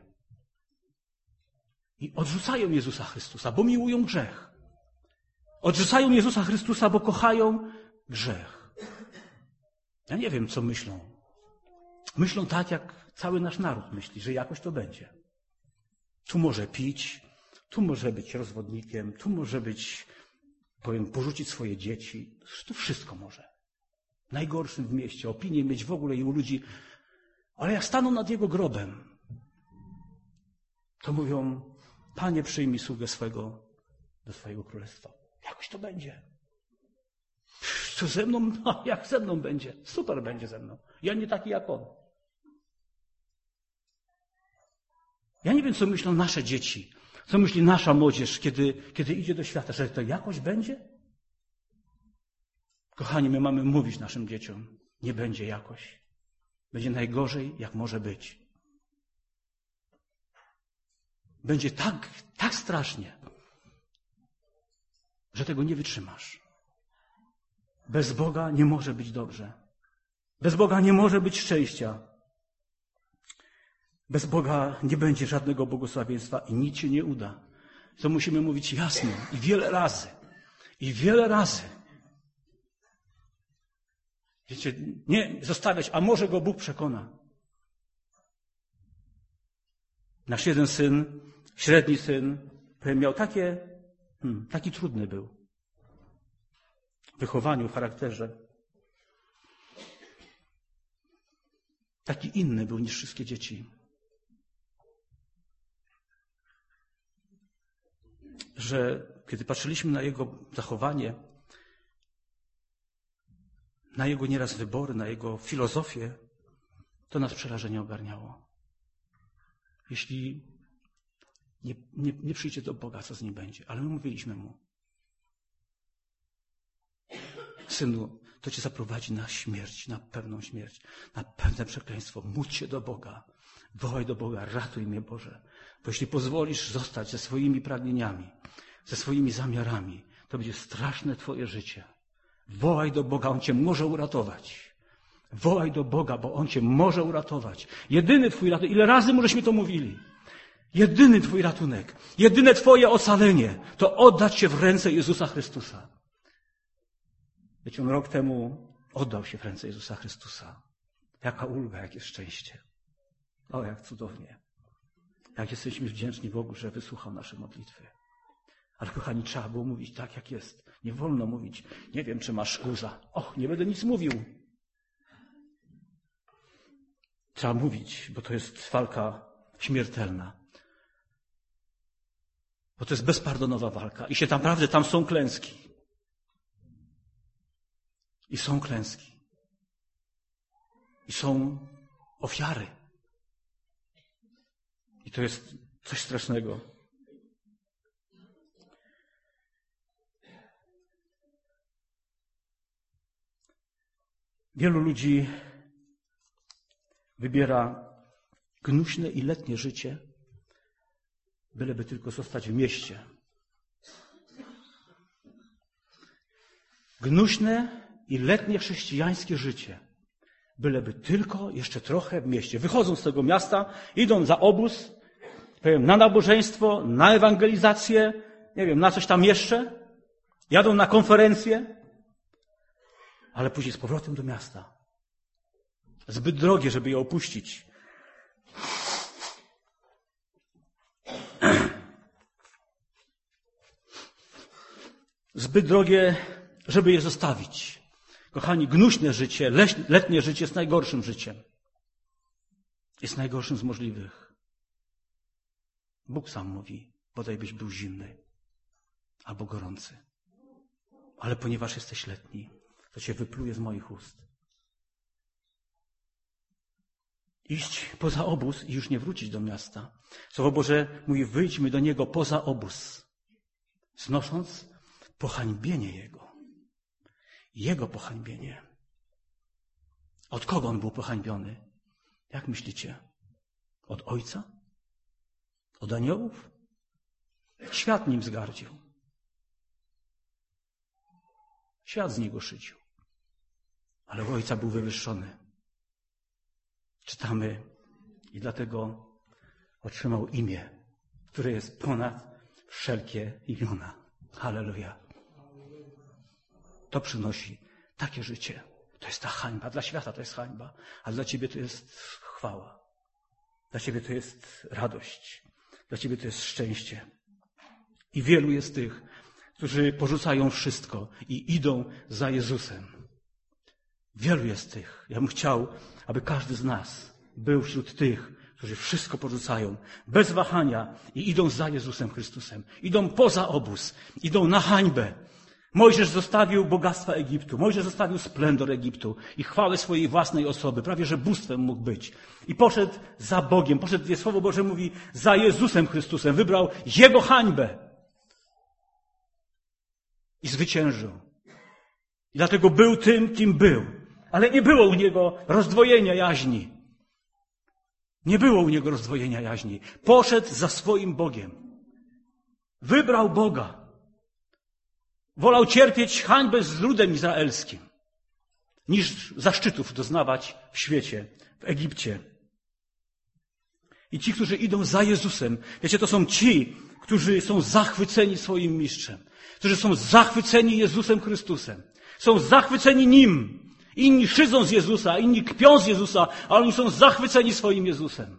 I odrzucają Jezusa Chrystusa, bo miłują grzech. Odrzucają Jezusa Chrystusa, bo kochają grzech. Ja nie wiem, co myślą. Myślą tak, jak cały nasz naród myśli, że jakoś to będzie. Tu może pić, tu może być rozwodnikiem, tu może być, powiem, porzucić swoje dzieci. To wszystko może. Najgorszym w mieście, opinię mieć w ogóle i u ludzi. Ale jak staną nad jego grobem, to mówią, Panie, przyjmij sługę swego do swojego królestwa. Jakoś to będzie. Co ze mną? No, jak ze mną będzie? Super będzie ze mną. Ja nie taki jak on. Ja nie wiem, co myślą nasze dzieci, co myśli nasza młodzież, kiedy, kiedy idzie do świata, że to jakoś będzie? Kochani, my mamy mówić naszym dzieciom, nie będzie jakoś. Będzie najgorzej, jak może być. Będzie tak, tak strasznie, że tego nie wytrzymasz. Bez Boga nie może być dobrze. Bez Boga nie może być szczęścia. Bez Boga nie będzie żadnego błogosławieństwa i nic się nie uda. To musimy mówić jasno i wiele razy. I wiele razy. Wiecie, nie zostawiać, a może go Bóg przekona. Nasz jeden syn, średni syn, miał takie, hmm, taki trudny był w wychowaniu, w charakterze. Taki inny był niż wszystkie dzieci. Że kiedy patrzyliśmy na jego zachowanie, na jego nieraz wybory, na jego filozofię, to nas przerażenie ogarniało. Jeśli nie, nie, nie przyjdzie do Boga, co z nim będzie. Ale my mówiliśmy mu: synu, to cię zaprowadzi na śmierć, na pewną śmierć, na pewne przekleństwo. Módl się do Boga. Wołaj do Boga: ratuj mnie, Boże. Bo jeśli pozwolisz zostać ze swoimi pragnieniami, ze swoimi zamiarami, to będzie straszne twoje życie. Wołaj do Boga, On cię może uratować. Wołaj do Boga, bo On cię może uratować. Jedyny twój ratunek, ile razy możeśmy to mówili? Jedyny twój ratunek, jedyne twoje ocalenie to oddać się w ręce Jezusa Chrystusa. Wiecie, On rok temu oddał się w ręce Jezusa Chrystusa. Jaka ulga, jakie szczęście. O, jak cudownie. Jak jesteśmy wdzięczni Bogu, że wysłuchał nasze modlitwy. Ale kochani, trzeba było mówić tak, jak jest. Nie wolno mówić: nie wiem, czy masz guza. Och, nie będę nic mówił. Trzeba mówić, bo to jest walka śmiertelna. Bo to jest bezpardonowa walka. I się naprawdę tam są klęski. I są klęski. I są ofiary. I to jest coś strasznego. Wielu ludzi wybiera gnuśne i letnie życie, byleby tylko zostać w mieście. Gnuśne i letnie chrześcijańskie życie, byleby tylko jeszcze trochę w mieście. Wychodzą z tego miasta, idą za obóz, powiem, na nabożeństwo, na ewangelizację, nie wiem, na coś tam jeszcze, jadą na konferencję, ale później z powrotem do miasta. Zbyt drogie, żeby je opuścić. Zbyt drogie, żeby je zostawić. Kochani, gnuśne życie, letnie życie jest najgorszym życiem. Jest najgorszym z możliwych. Bóg sam mówi: bodaj byś był zimny albo gorący. Ale ponieważ jesteś letni, to cię wypluje z moich ust. Iść poza obóz i już nie wrócić do miasta. Słowo Boże mówi: wyjdźmy do Niego poza obóz, znosząc pohańbienie Jego. Jego pohańbienie. Od kogo On był pohańbiony? Jak myślicie? Od Ojca? Od aniołów? Świat nim zgardził. Świat z Niego szydził. Ale u Ojca był wywyższony. Czytamy: i dlatego otrzymał imię, które jest ponad wszelkie imiona. Halleluja. To przynosi takie życie. To jest ta hańba. Dla świata to jest hańba, ale dla ciebie to jest chwała. Dla ciebie to jest radość. Dla ciebie to jest szczęście. I wielu jest tych, którzy porzucają wszystko i idą za Jezusem. Wielu jest tych. Ja bym chciał, aby każdy z nas był wśród tych, którzy wszystko porzucają, bez wahania i idą za Jezusem Chrystusem. Idą poza obóz, idą na hańbę. Mojżesz zostawił bogactwa Egiptu, Mojżesz zostawił splendor Egiptu i chwałę swojej własnej osoby, prawie że bóstwem mógł być. I poszedł za Bogiem, poszedł, gdzie Słowo Boże mówi, za Jezusem Chrystusem, wybrał Jego hańbę i zwyciężył. I dlatego był tym, kim był. Ale nie było u Niego rozdwojenia jaźni. Nie było u Niego rozdwojenia jaźni. Poszedł za swoim Bogiem. Wybrał Boga. Wolał cierpieć hańbę z ludem izraelskim, niż zaszczytów doznawać w świecie, w Egipcie. I ci, którzy idą za Jezusem, wiecie, to są ci, którzy są zachwyceni swoim mistrzem, którzy są zachwyceni Jezusem Chrystusem, są zachwyceni Nim. Inni szydzą z Jezusa, inni kpią z Jezusa, a oni są zachwyceni swoim Jezusem.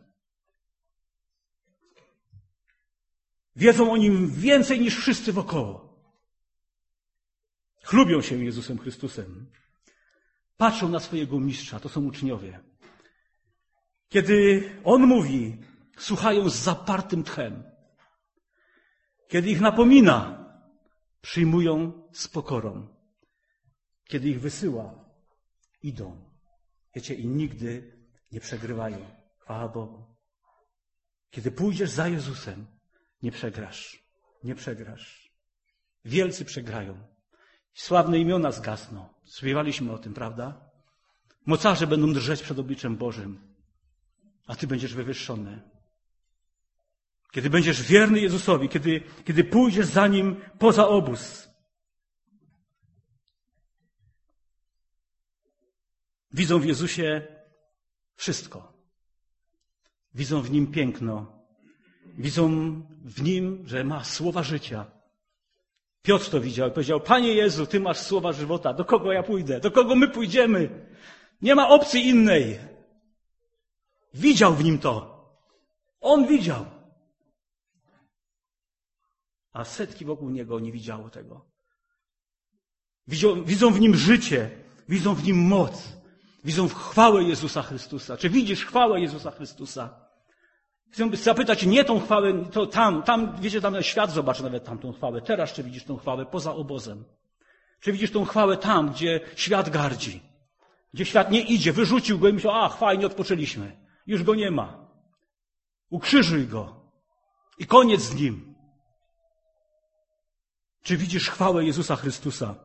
Wiedzą o Nim więcej niż wszyscy wokoło. Chlubią się Jezusem Chrystusem. Patrzą na swojego mistrza, to są uczniowie. Kiedy On mówi, słuchają z zapartym tchem. Kiedy ich napomina, przyjmują z pokorą. Kiedy ich wysyła, idą. Wiecie, i nigdy nie przegrywają. Chwała Bogu. Kiedy pójdziesz za Jezusem, Nie przegrasz. Nie przegrasz. Wielcy przegrają. Sławne imiona zgasną. Śpiewaliśmy o tym, prawda? Mocarze będą drżeć przed obliczem Bożym, a ty będziesz wywyższony. Kiedy będziesz wierny Jezusowi, kiedy, kiedy pójdziesz za Nim poza obóz. Widzą w Jezusie wszystko. Widzą w Nim piękno. Widzą w Nim, że ma słowa życia. Piotr to widział i powiedział: Panie Jezu, Ty masz słowa żywota. Do kogo ja pójdę? Do kogo my pójdziemy? Nie ma opcji innej. Widział w Nim to. On widział. A setki wokół Niego nie widziało tego. Widzą, widzą w Nim życie. Widzą w Nim moc. Widzą chwałę Jezusa Chrystusa. Czy widzisz chwałę Jezusa Chrystusa? Chcę zapytać, nie tą chwałę, to tam, tam, wiecie, tam świat zobaczy nawet tamtą chwałę. Teraz czy widzisz tą chwałę poza obozem? Czy widzisz tą chwałę tam, gdzie świat gardzi? Gdzie świat nie idzie, wyrzucił go i myślał: ach, fajnie, odpoczęliśmy. Już go nie ma. Ukrzyżuj go. I koniec z nim. Czy widzisz chwałę Jezusa Chrystusa?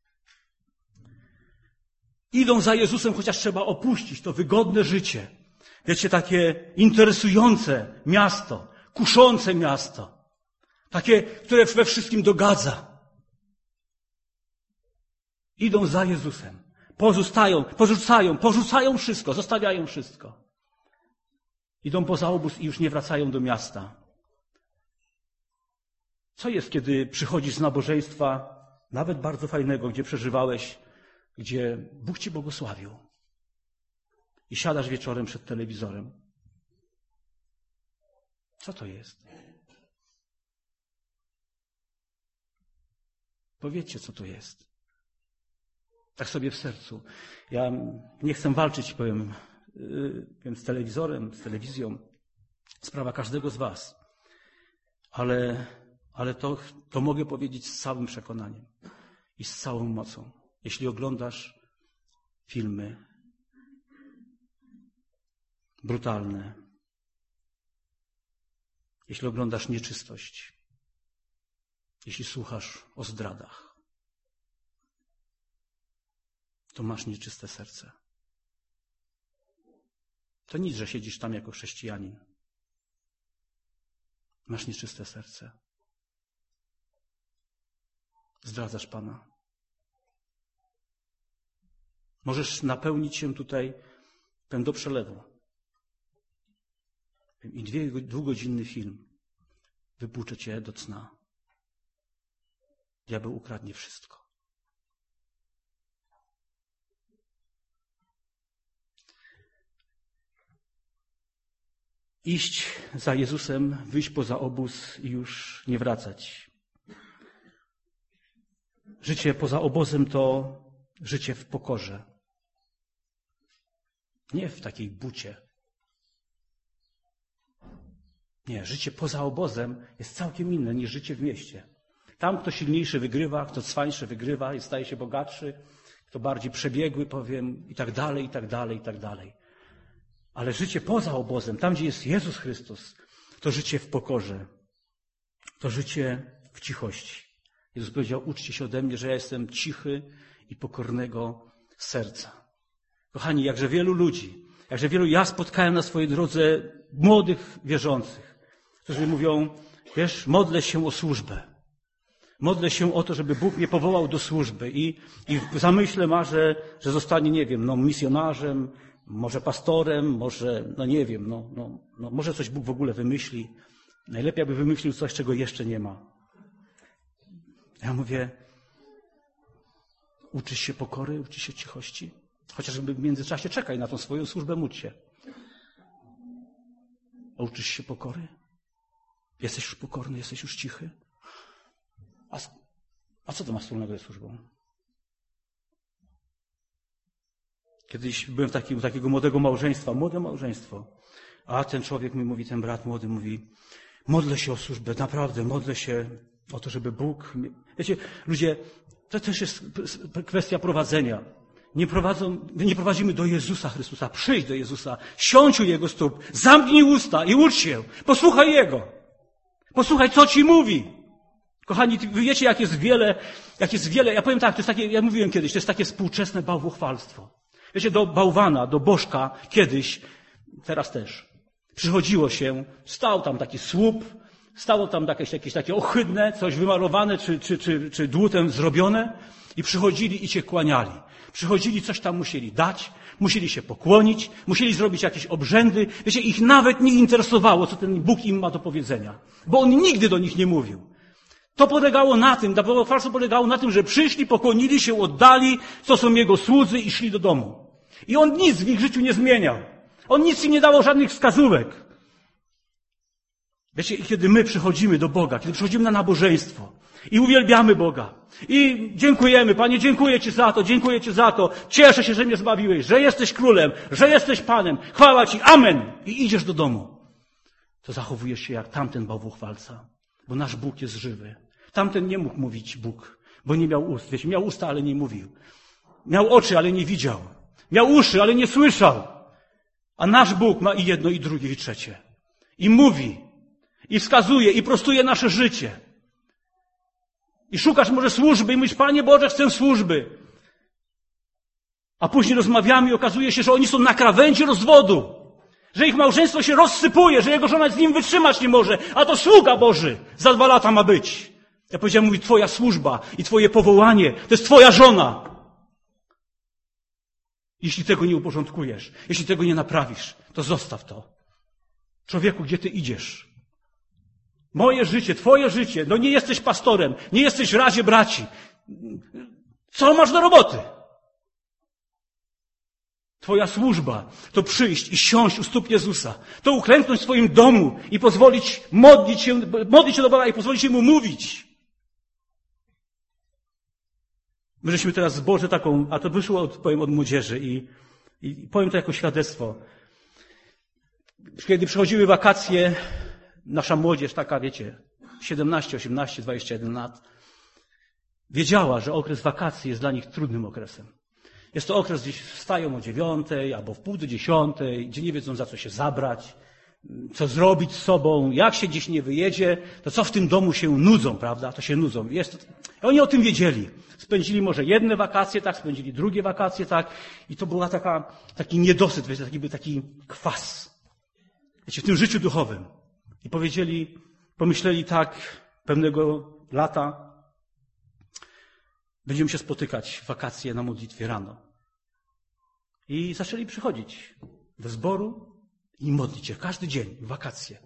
Idą za Jezusem, chociaż trzeba opuścić to wygodne życie. Wiecie, takie interesujące miasto, kuszące miasto. Takie, które we wszystkim dogadza. Idą za Jezusem. Pozostają, porzucają, porzucają wszystko, zostawiają wszystko. Idą poza obóz i już nie wracają do miasta. Co jest, kiedy przychodzisz z nabożeństwa, nawet bardzo fajnego, gdzie przeżywałeś, gdzie Bóg ci błogosławił, i siadasz wieczorem przed telewizorem? Co to jest? Powiedzcie, co to jest. Tak sobie w sercu. Ja nie chcę walczyć, powiem, z telewizorem, z telewizją. Sprawa każdego z was. Ale, ale to, to mogę powiedzieć z całym przekonaniem i z całą mocą. Jeśli oglądasz filmy brutalne, jeśli oglądasz nieczystość, jeśli słuchasz o zdradach, to masz nieczyste serce. To nic, że siedzisz tam jako chrześcijanin. Masz nieczyste serce. Zdradzasz Pana. Możesz napełnić się tutaj do przelewu. I dwie, dwugodzinny film wypłucze cię do cna. Diabeł ukradnie wszystko. Iść za Jezusem, wyjść poza obóz i już nie wracać. Życie poza obozem to życie w pokorze. Nie w takiej bucie. Nie, życie poza obozem jest całkiem inne niż życie w mieście. Tam kto silniejszy wygrywa, kto cwańszy wygrywa i staje się bogatszy, kto bardziej przebiegły, powiem, i tak dalej, i tak dalej, i tak dalej. Ale życie poza obozem, tam gdzie jest Jezus Chrystus, to życie w pokorze. To życie w cichości. Jezus powiedział: uczcie się ode mnie, że ja jestem cichy i pokornego serca. Kochani, jakże wielu ludzi, jakże wielu ja spotkałem na swojej drodze młodych wierzących, którzy mówią: wiesz, modlę się o służbę. Modlę się o to, żeby Bóg mnie powołał do służby i, i w zamyśle ma, że, że zostanie, nie wiem, no, misjonarzem, może pastorem, może, no nie wiem, no, no, no, może coś Bóg w ogóle wymyśli. Najlepiej, aby wymyślił coś, czego jeszcze nie ma. Ja mówię: uczysz się pokory, uczysz się cichości? Chociażby w międzyczasie czekaj na tą swoją służbę, módl się. A uczysz się pokory? Jesteś już pokorny, jesteś już cichy? A, a co to ma wspólnego ze służbą? Kiedyś byłem w takim, takiego młodego małżeństwa, młode małżeństwo. A ten człowiek mi mówi, ten brat młody mówi: modlę się o służbę, naprawdę, modlę się o to, żeby Bóg... Wiecie, ludzie, to też jest kwestia prowadzenia. Nie, prowadzą, nie prowadzimy do Jezusa Chrystusa. Przyjdź do Jezusa, siądź u Jego stóp, zamknij usta i ucz się. Posłuchaj Jego. Posłuchaj, co ci mówi. Kochani, wy wiecie, jak jest wiele, jak jest wiele, ja powiem tak, to jest takie, ja mówiłem kiedyś, to jest takie współczesne bałwochwalstwo. Wiecie, do bałwana, do bożka kiedyś, teraz też, przychodziło się, stał tam taki słup, stało tam jakieś, jakieś takie ohydne, coś wymalowane, czy, czy, czy, czy dłutem zrobione i przychodzili i cię kłaniali. Przychodzili, coś tam musieli dać, musieli się pokłonić, musieli zrobić jakieś obrzędy. Wiecie, ich nawet nie interesowało, co ten Bóg im ma do powiedzenia, bo On nigdy do nich nie mówił. To polegało na tym, bałwochwalstwo polegało na tym, że przyszli, pokłonili się, oddali, co są Jego słudzy i szli do domu. I On nic w ich życiu nie zmieniał. On nic im nie dawał, żadnych wskazówek. Wiecie, i kiedy my przychodzimy do Boga, kiedy przychodzimy na nabożeństwo i uwielbiamy Boga i dziękujemy, Panie, dziękuję Ci za to, dziękuję Ci za to, cieszę się, że mnie zbawiłeś, że jesteś królem, że jesteś Panem, chwała Ci, amen. I idziesz do domu. To zachowujesz się jak tamten bałwochwalca, bo nasz Bóg jest żywy. Tamten nie mógł mówić Bóg, bo nie miał ust. Wiecie, miał usta, ale nie mówił. Miał oczy, ale nie widział. Miał uszy, ale nie słyszał. A nasz Bóg ma i jedno, i drugie, i trzecie. I mówi, i wskazuje, i prostuje nasze życie. I szukasz może służby i mówisz, Panie Boże, chcę służby. A później rozmawiamy i okazuje się, że oni są na krawędzi rozwodu. Że ich małżeństwo się rozsypuje, że jego żona z nim wytrzymać nie może. A to sługa Boży. Za dwa lata ma być. Ja powiedziałem, mówi, twoja służba i twoje powołanie to jest twoja żona. Jeśli tego nie uporządkujesz, jeśli tego nie naprawisz, to zostaw to. Człowieku, gdzie ty idziesz? Moje życie, twoje życie, no nie jesteś pastorem, nie jesteś w radzie braci. Co masz do roboty? Twoja służba to przyjść i siąść u stóp Jezusa, to uklęknąć w swoim domu i pozwolić modlić się, modlić się do Boga i pozwolić Mu mówić. My żeśmy teraz zboże taką, a to wyszło od, powiem od młodzieży i, i powiem to jako świadectwo. Kiedy przychodziły wakacje, nasza młodzież taka, wiecie, siedemnaście, osiemnaście, dwadzieścia jeden lat, wiedziała, że okres wakacji jest dla nich trudnym okresem. Jest to okres, gdzie wstają o dziewiątej albo w pół do dziesiątej, gdzie nie wiedzą, za co się zabrać, co zrobić z sobą, jak się gdzieś nie wyjedzie, to co w tym domu się nudzą, prawda? To się nudzą. Jest to... Oni o tym wiedzieli. Spędzili może jedne wakacje, tak, spędzili drugie wakacje, tak, i to była taka, taki niedosyt, wiecie, taki, taki kwas. Wiecie, w tym życiu duchowym. I powiedzieli, pomyśleli tak pewnego lata, będziemy się spotykać w wakacje na modlitwie rano. I zaczęli przychodzić do zboru i modlić się każdy dzień, w wakacje.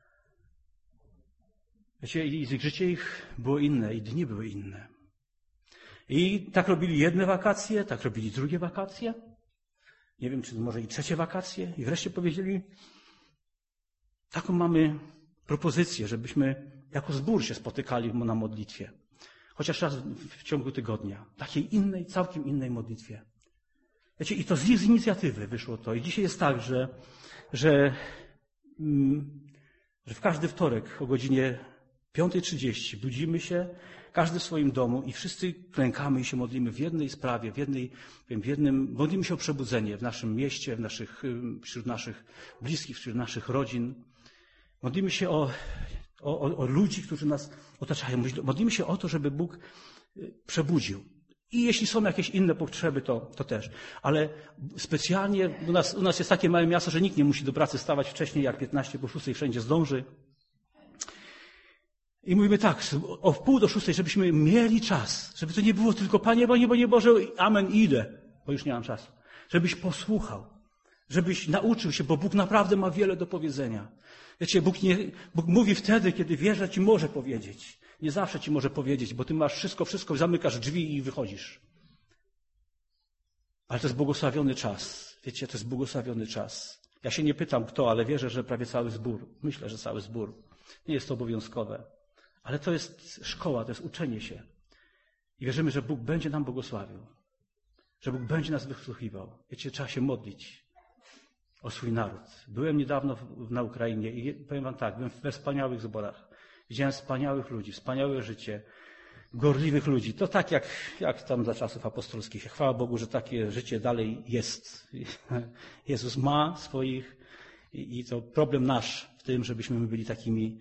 Wiecie, i życie ich było inne, i dni były inne. I tak robili jedne wakacje, tak robili drugie wakacje. Nie wiem, czy może i trzecie wakacje. I wreszcie powiedzieli, taką mamy propozycję, żebyśmy jako zbór się spotykali na modlitwie. Chociaż raz w ciągu tygodnia. Takiej innej, całkiem innej modlitwie. Wiecie, i to z ich inicjatywy wyszło to. I dzisiaj jest tak, że, że, mm, że w każdy wtorek o godzinie piąta trzydzieści budzimy się, każdy w swoim domu i wszyscy klękamy i się modlimy w jednej sprawie, w jednej, w jednym, modlimy się o przebudzenie w naszym mieście, w naszych, wśród naszych bliskich, wśród naszych rodzin. Modlimy się o, o, o ludzi, którzy nas otaczają. Modlimy się o to, żeby Bóg przebudził. I jeśli są jakieś inne potrzeby, to, to też. Ale specjalnie u nas, u nas jest takie małe miasto, że nikt nie musi do pracy stawać wcześniej jak piętnaście po szóstej, wszędzie zdąży. I mówimy tak, o wpół do szóstej, żebyśmy mieli czas, żeby to nie było tylko Panie, Panie, Panie Boże, amen, idę, bo już nie mam czasu. Żebyś posłuchał, żebyś nauczył się, bo Bóg naprawdę ma wiele do powiedzenia. Wiecie, Bóg, nie, Bóg mówi wtedy, kiedy wie, że Ci może powiedzieć. Nie zawsze Ci może powiedzieć, bo Ty masz wszystko, wszystko, zamykasz drzwi i wychodzisz. Ale to jest błogosławiony czas. Wiecie, to jest błogosławiony czas. Ja się nie pytam kto, ale wierzę, że prawie cały zbór. Myślę, że cały zbór. Nie jest to obowiązkowe. Ale to jest szkoła, to jest uczenie się. I wierzymy, że Bóg będzie nam błogosławił. Że Bóg będzie nas wysłuchiwał. Wiecie, trzeba się modlić o swój naród. Byłem niedawno na Ukrainie i powiem wam tak, byłem we wspaniałych zborach. Widziałem wspaniałych ludzi, wspaniałe życie, gorliwych ludzi. To tak jak, jak tam za czasów apostolskich. Chwała Bogu, że takie życie dalej jest. Jezus ma swoich i to problem nasz w tym, żebyśmy my byli takimi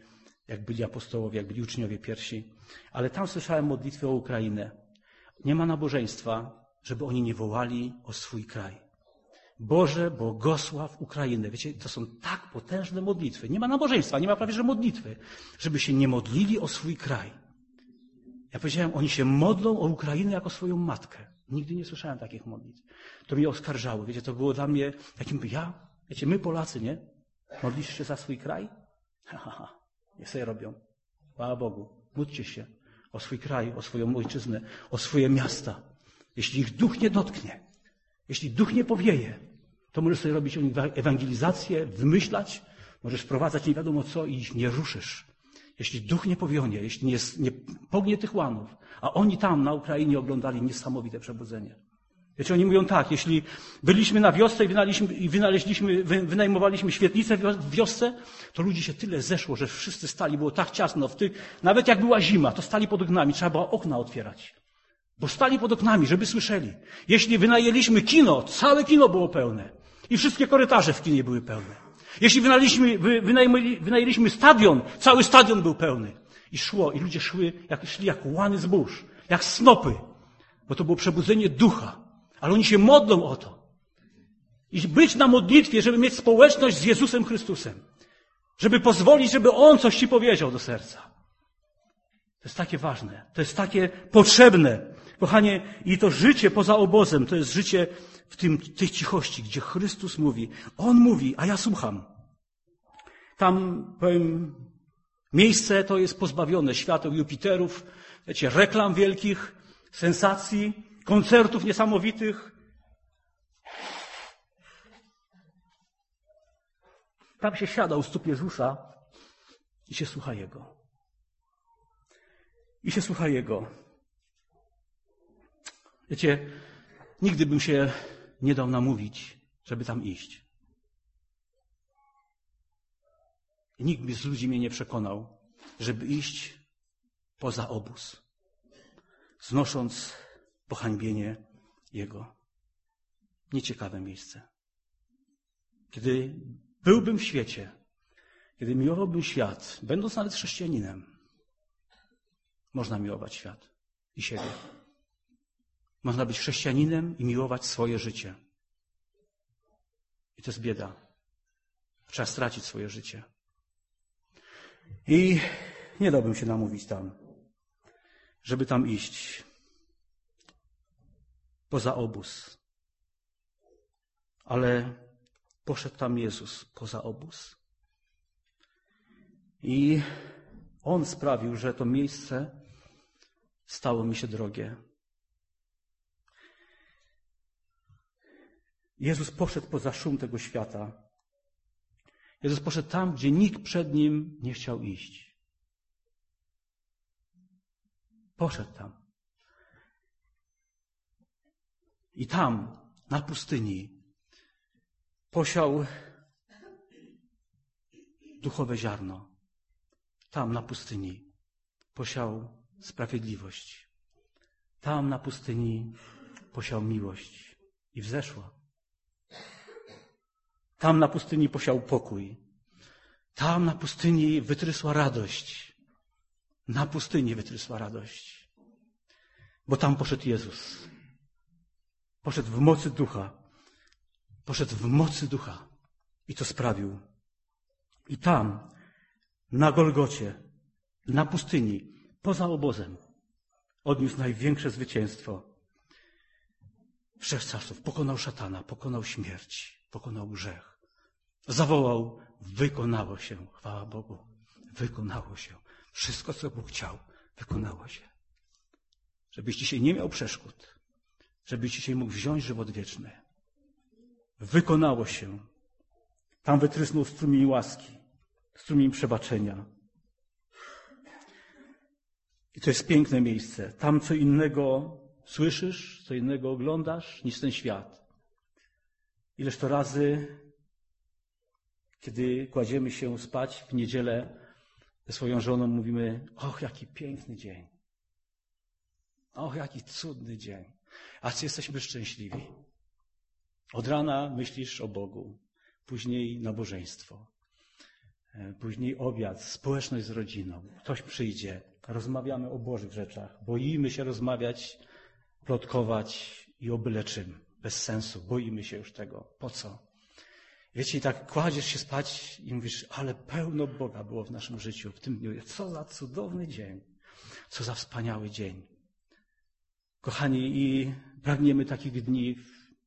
jak byli apostołowie, jak byli uczniowie pierwsi. Ale tam słyszałem modlitwę o Ukrainę. Nie ma nabożeństwa, żeby oni nie wołali o swój kraj. Boże, błogosław Ukrainę. Wiecie, to są tak potężne modlitwy. Nie ma nabożeństwa, nie ma prawie że modlitwy, żeby się nie modlili o swój kraj. Ja powiedziałem, oni się modlą o Ukrainę jako swoją matkę. Nigdy nie słyszałem takich modlitw. To mnie oskarżało. Wiecie, to było dla mnie takim, ja, wiecie, my Polacy, nie? Modlisz się za swój kraj? Ha, ha, ha. Niech sobie robią. Chwała Bogu. Módlcie się o swój kraj, o swoją ojczyznę, o swoje miasta. Jeśli ich duch nie dotknie, jeśli duch nie powieje, to możesz sobie robić ewangelizację, wymyślać, możesz wprowadzać nie wiadomo co i ich nie ruszysz. Jeśli duch nie powionie, jeśli nie, nie pognie tych łanów, a oni tam na Ukrainie oglądali niesamowite przebudzenie. Wiecie, oni mówią tak, jeśli byliśmy na wiosce i, i wynaleźliśmy, wy, wynajmowaliśmy świetlicę w wiosce, to ludzi się tyle zeszło, że wszyscy stali, było tak ciasno, w tych, nawet jak była zima, to stali pod oknami, trzeba było okna otwierać. Bo stali pod oknami, żeby słyszeli. Jeśli wynajęliśmy kino, całe kino było pełne. I wszystkie korytarze w kinie były pełne. Jeśli wynajęliśmy, wynajęliśmy stadion, cały stadion był pełny. I szło, i ludzie szły, jak, szli jak łany zbóż, jak snopy. Bo to było przebudzenie ducha. Ale oni się modlą o to. I być na modlitwie, żeby mieć społeczność z Jezusem Chrystusem. Żeby pozwolić, żeby On coś ci powiedział do serca. To jest takie ważne. To jest takie potrzebne. Kochanie, i to życie poza obozem, to jest życie w tym, tej cichości, gdzie Chrystus mówi. On mówi, a ja słucham. Tam, powiem, miejsce to jest pozbawione świateł Jupiterów, wiecie, reklam wielkich, sensacji, koncertów niesamowitych. Tam się siada u stóp Jezusa i się słucha Jego. I się słucha Jego. Wiecie, nigdy bym się nie dał namówić, żeby tam iść. I nikt z ludzi mnie nie przekonał, żeby iść poza obóz, znosząc pohańbienie Jego. Nieciekawe miejsce. Kiedy byłbym w świecie, kiedy miłowałbym świat, będąc nawet chrześcijaninem, można miłować świat i siebie. Można być chrześcijaninem i miłować swoje życie. I to jest bieda. Trzeba stracić swoje życie. I nie dałbym się namówić tam, żeby tam iść. Poza obóz. Ale poszedł tam Jezus poza obóz. I On sprawił, że to miejsce stało mi się drogie. Jezus poszedł poza szum tego świata. Jezus poszedł tam, gdzie nikt przed Nim nie chciał iść. Poszedł tam. I tam, na pustyni, posiał duchowe ziarno. Tam, na pustyni, posiał sprawiedliwość. Tam, na pustyni, posiał miłość i wzeszła. Tam na pustyni posiał pokój. Tam na pustyni wytrysła radość. Na pustyni wytrysła radość. Bo tam poszedł Jezus. Poszedł w mocy ducha. Poszedł w mocy ducha. I to sprawił. I tam, na Golgocie, na pustyni, poza obozem, odniósł największe zwycięstwo wszechczasów. Pokonał szatana, pokonał śmierć, pokonał grzech. Zawołał, wykonało się, chwała Bogu, wykonało się. Wszystko, co Bóg chciał, wykonało się. Żebyś dzisiaj nie miał przeszkód, żebyś dzisiaj mógł wziąć żywot wieczny. Wykonało się. Tam wytrysnął strumień łaski, strumień przebaczenia. I to jest piękne miejsce. Tam co innego słyszysz, co innego oglądasz niż ten świat. Ileż to razy, kiedy kładziemy się spać w niedzielę ze swoją żoną, mówimy, och, jaki piękny dzień. Och, jaki cudny dzień. A czy jesteśmy szczęśliwi? Od rana myślisz o Bogu, później nabożeństwo. później obiad, społeczność z rodziną. Ktoś przyjdzie, rozmawiamy o Bożych rzeczach. Boimy się rozmawiać, plotkować i o byle czym. Bez sensu. Boimy się już tego. Po co? Wiecie, i tak kładziesz się spać i mówisz, ale pełno Boga było w naszym życiu w tym dniu. Co za cudowny dzień. Co za wspaniały dzień. Kochani, i pragniemy takich dni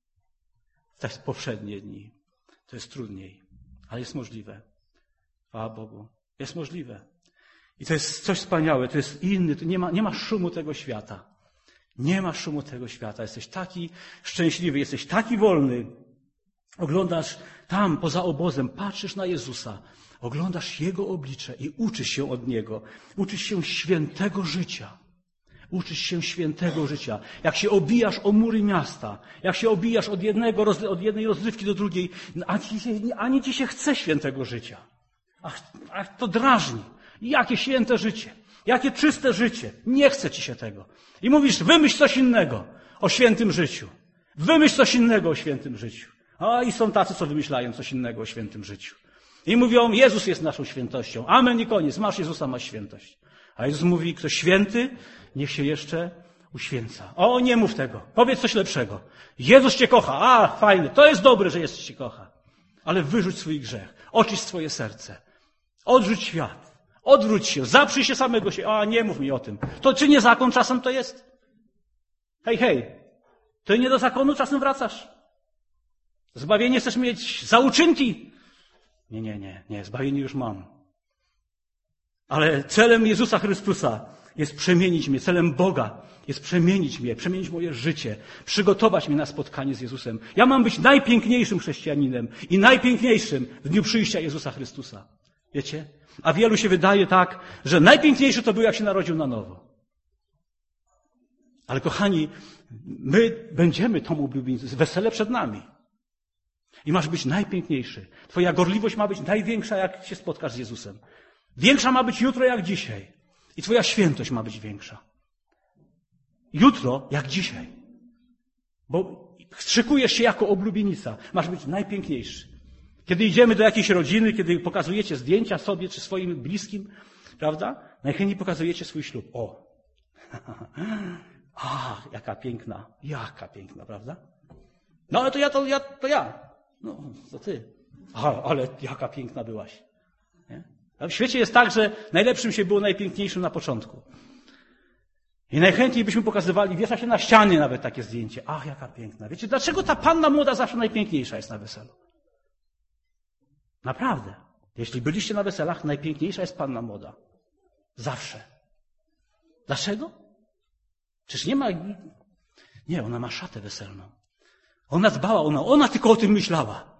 w te poprzednie dni. To jest trudniej, ale jest możliwe. Chwała Bogu. Jest możliwe. I to jest coś wspaniałe, to jest inny, to nie ma, nie ma szumu tego świata. Nie ma szumu tego świata. Jesteś taki szczęśliwy, jesteś taki wolny. Oglądasz tam, poza obozem, patrzysz na Jezusa, oglądasz Jego oblicze i uczysz się od Niego. Uczysz się świętego życia. Uczysz się świętego życia. Jak się obijasz o mury miasta, jak się obijasz od, jednego, od jednej rozrywki do drugiej, ani ci się, ani ci się chce świętego życia. Ach, ach, to drażni. Jakie święte życie. Jakie czyste życie. Nie chce ci się tego. I mówisz, wymyśl coś innego o świętym życiu. Wymyśl coś innego o świętym życiu. A i są tacy, co wymyślają coś innego o świętym życiu. I mówią, Jezus jest naszą świętością. Amen i koniec. Masz Jezusa, masz świętość. A Jezus mówi, kto święty, niech się jeszcze uświęca. O, nie mów tego. Powiedz coś lepszego. Jezus cię kocha. A, fajny. To jest dobre, że Jezus cię kocha. Ale wyrzuć swój grzech. Oczyść swoje serce. Odrzuć świat. Odwróć się. Zaprzyj się samego siebie. A, nie mów mi o tym. To czy nie zakon czasem to jest? Hej, hej. Ty nie do zakonu czasem wracasz? Zbawienie chcesz mieć za uczynki? Nie, nie, nie. Nie. Zbawienie już mam. Ale celem Jezusa Chrystusa jest przemienić mnie. Celem Boga jest przemienić mnie, przemienić moje życie, przygotować mnie na spotkanie z Jezusem. Ja mam być najpiękniejszym chrześcijaninem i najpiękniejszym w dniu przyjścia Jezusa Chrystusa. Wiecie? A wielu się wydaje tak, że najpiękniejszy to był, jak się narodził na nowo. Ale kochani, my będziemy tą oblubienicą. Wesele przed nami. I masz być najpiękniejszy. Twoja gorliwość ma być największa, jak się spotkasz z Jezusem. Większa ma być jutro jak dzisiaj. I twoja świętość ma być większa. Jutro jak dzisiaj. Bo szykujesz się jako oblubienica. Masz być najpiękniejszy. Kiedy idziemy do jakiejś rodziny, kiedy pokazujecie zdjęcia sobie czy swoim bliskim, prawda? Najchętniej pokazujecie swój ślub. O! A, jaka piękna. Jaka piękna, prawda? No ale to ja, to ja, to ja. No, to ty. A, ale jaka piękna byłaś. Nie? A w świecie jest tak, że najlepszym się było najpiękniejszym na początku. I najchętniej byśmy pokazywali, wiesza się na ścianie nawet takie zdjęcie. Ach, jaka piękna. Wiecie, dlaczego ta panna młoda zawsze najpiękniejsza jest na weselu? Naprawdę. Jeśli byliście na weselach, najpiękniejsza jest panna młoda. Zawsze. Dlaczego? Czyż nie ma... Nie, ona ma szatę weselną. Ona dbała, ona, ona tylko o tym myślała.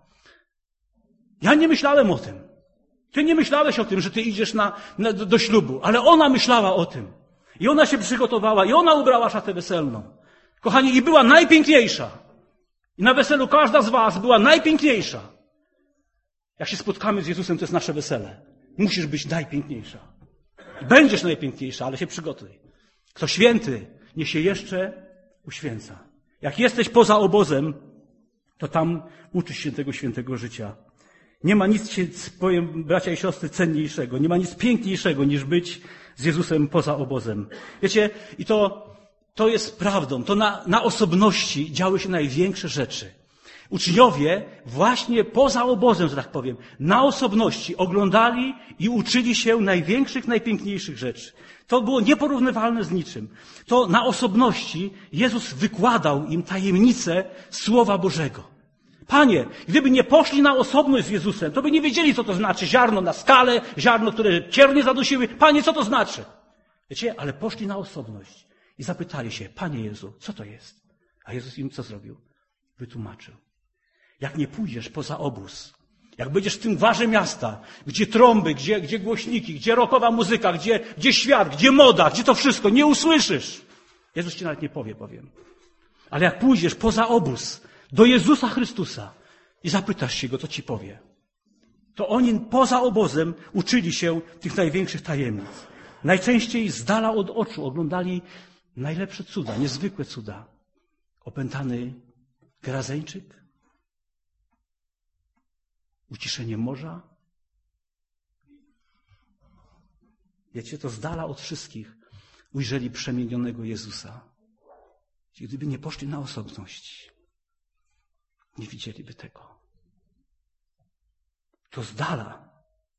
Ja nie myślałem o tym. Ty nie myślałeś o tym, że ty idziesz na, na, do ślubu, ale ona myślała o tym. I ona się przygotowała, i ona ubrała szatę weselną. Kochani, i była najpiękniejsza. I na weselu każda z was była najpiękniejsza. Jak się spotkamy z Jezusem, to jest nasze wesele. Musisz być najpiękniejsza. Będziesz najpiękniejsza, ale się przygotuj. Kto święty, niech się jeszcze uświęca. Jak jesteś poza obozem, to tam uczysz się tego świętego życia. Nie ma nic, powiem bracia i siostry, cenniejszego. Nie ma nic piękniejszego niż być z Jezusem poza obozem. Wiecie, i to, to jest prawdą. To na, na osobności działy się największe rzeczy. Uczniowie właśnie poza obozem, że tak powiem, na osobności oglądali i uczyli się największych, najpiękniejszych rzeczy. To było nieporównywalne z niczym. To na osobności Jezus wykładał im tajemnicę Słowa Bożego. Panie, gdyby nie poszli na osobność z Jezusem, to by nie wiedzieli, co to znaczy ziarno na skale, ziarno, które ciernie zadusiły. Panie, co to znaczy? Wiecie, ale poszli na osobność i zapytali się, Panie Jezu, co to jest? A Jezus im co zrobił? Wytłumaczył. Jak nie pójdziesz poza obóz, jak będziesz w tym warze miasta, gdzie trąby, gdzie, gdzie głośniki, gdzie rockowa muzyka, gdzie, gdzie świat, gdzie moda, gdzie to wszystko, nie usłyszysz. Jezus ci nawet nie powie, powiem. Ale jak pójdziesz poza obóz, do Jezusa Chrystusa i zapytasz się Go, to ci powie. To oni poza obozem uczyli się tych największych tajemnic. Najczęściej z dala od oczu oglądali najlepsze cuda, niezwykłe cuda. Opętany Gerazeńczyk, uciszenie morza, Wiecie, to z dala od wszystkich ujrzeli przemienionego Jezusa. I gdyby nie poszli na osobność, nie widzieliby tego. To z dala.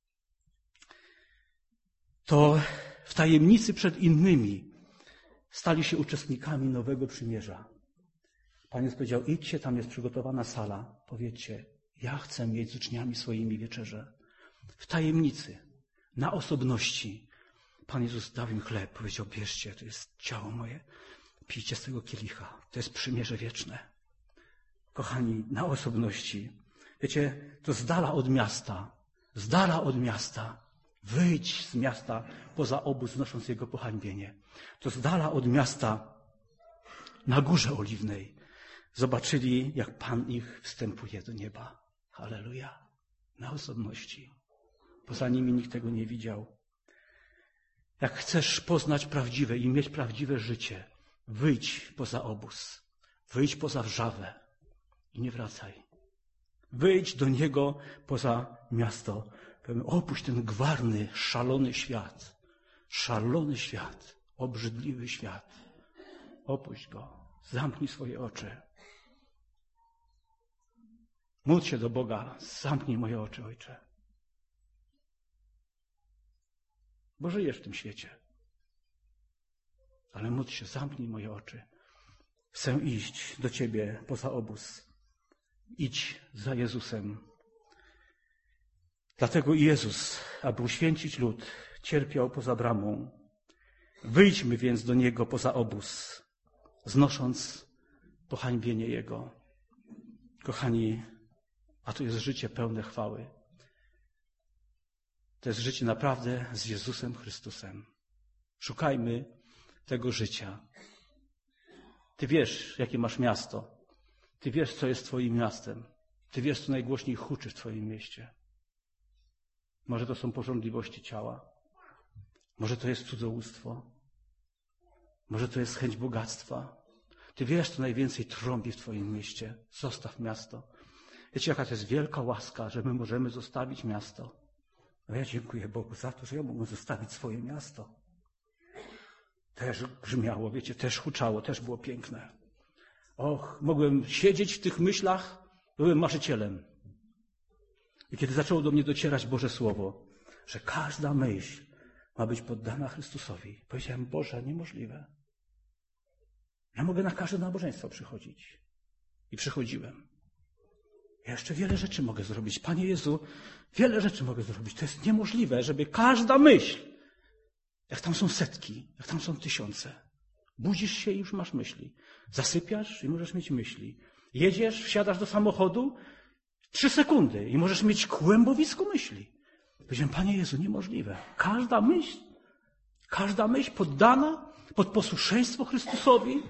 To w tajemnicy przed innymi stali się uczestnikami nowego przymierza. Pan Jezus powiedział, idźcie, tam jest przygotowana sala. Powiedzcie, ja chcę mieć z uczniami swoimi wieczerzę. W tajemnicy, na osobności. Pan Jezus dał im chleb, powiedział, bierzcie, to jest ciało moje, pijcie z tego kielicha. To jest przymierze wieczne. Kochani, na osobności. Wiecie, to z dala od miasta, z dala od miasta. Wyjdź z miasta poza obóz, znosząc jego pohańbienie. To z dala od miasta, na Górze Oliwnej, zobaczyli, jak Pan ich wstępuje do nieba. Halleluja. Na osobności. Poza nimi nikt tego nie widział. Jak chcesz poznać prawdziwe i mieć prawdziwe życie, wyjdź poza obóz. Wyjdź poza Wrzawę i nie wracaj. Wyjdź do Niego poza miasto. Opuść ten gwarny, szalony świat. Szalony świat. Obrzydliwy świat. Opuść go. Zamknij swoje oczy. Módl się do Boga. Zamknij moje oczy, Ojcze. Bo żyjesz w tym świecie. Ale módl się, zamknij moje oczy. Chcę iść do Ciebie poza obóz. Idź za Jezusem. Dlatego i Jezus, aby uświęcić lud, cierpiał poza bramą. Wyjdźmy więc do Niego poza obóz, znosząc pohańbienie Jego. Kochani, a to jest życie pełne chwały. To jest życie naprawdę z Jezusem Chrystusem. Szukajmy tego życia. Ty wiesz, jakie masz miasto. Ty wiesz, co jest Twoim miastem. Ty wiesz, co najgłośniej huczy w Twoim mieście. Może to są pożądliwości ciała. Może to jest cudzołóstwo. Może to jest chęć bogactwa. Ty wiesz, co najwięcej trąbi w Twoim mieście. Zostaw miasto. Wiecie, jaka to jest wielka łaska, że my możemy zostawić miasto. No ja dziękuję Bogu za to, że ja mogę zostawić swoje miasto. Też brzmiało, wiecie, też huczało, też było piękne. Och, mogłem siedzieć w tych myślach, byłem marzycielem. I kiedy zaczęło do mnie docierać Boże Słowo, że każda myśl ma być poddana Chrystusowi, powiedziałem, Boże, niemożliwe. Ja mogę na każde nabożeństwo przychodzić. I przychodziłem. Ja jeszcze wiele rzeczy mogę zrobić. Panie Jezu, wiele rzeczy mogę zrobić. To jest niemożliwe, żeby każda myśl, jak tam są setki, jak tam są tysiące, budzisz się i już masz myśli. Zasypiasz i możesz mieć myśli. Jedziesz, wsiadasz do samochodu, trzy sekundy i możesz mieć kłębowisko myśli. Powiedziałem, Panie Jezu, niemożliwe. Każda myśl, każda myśl poddana pod posłuszeństwo Chrystusowi.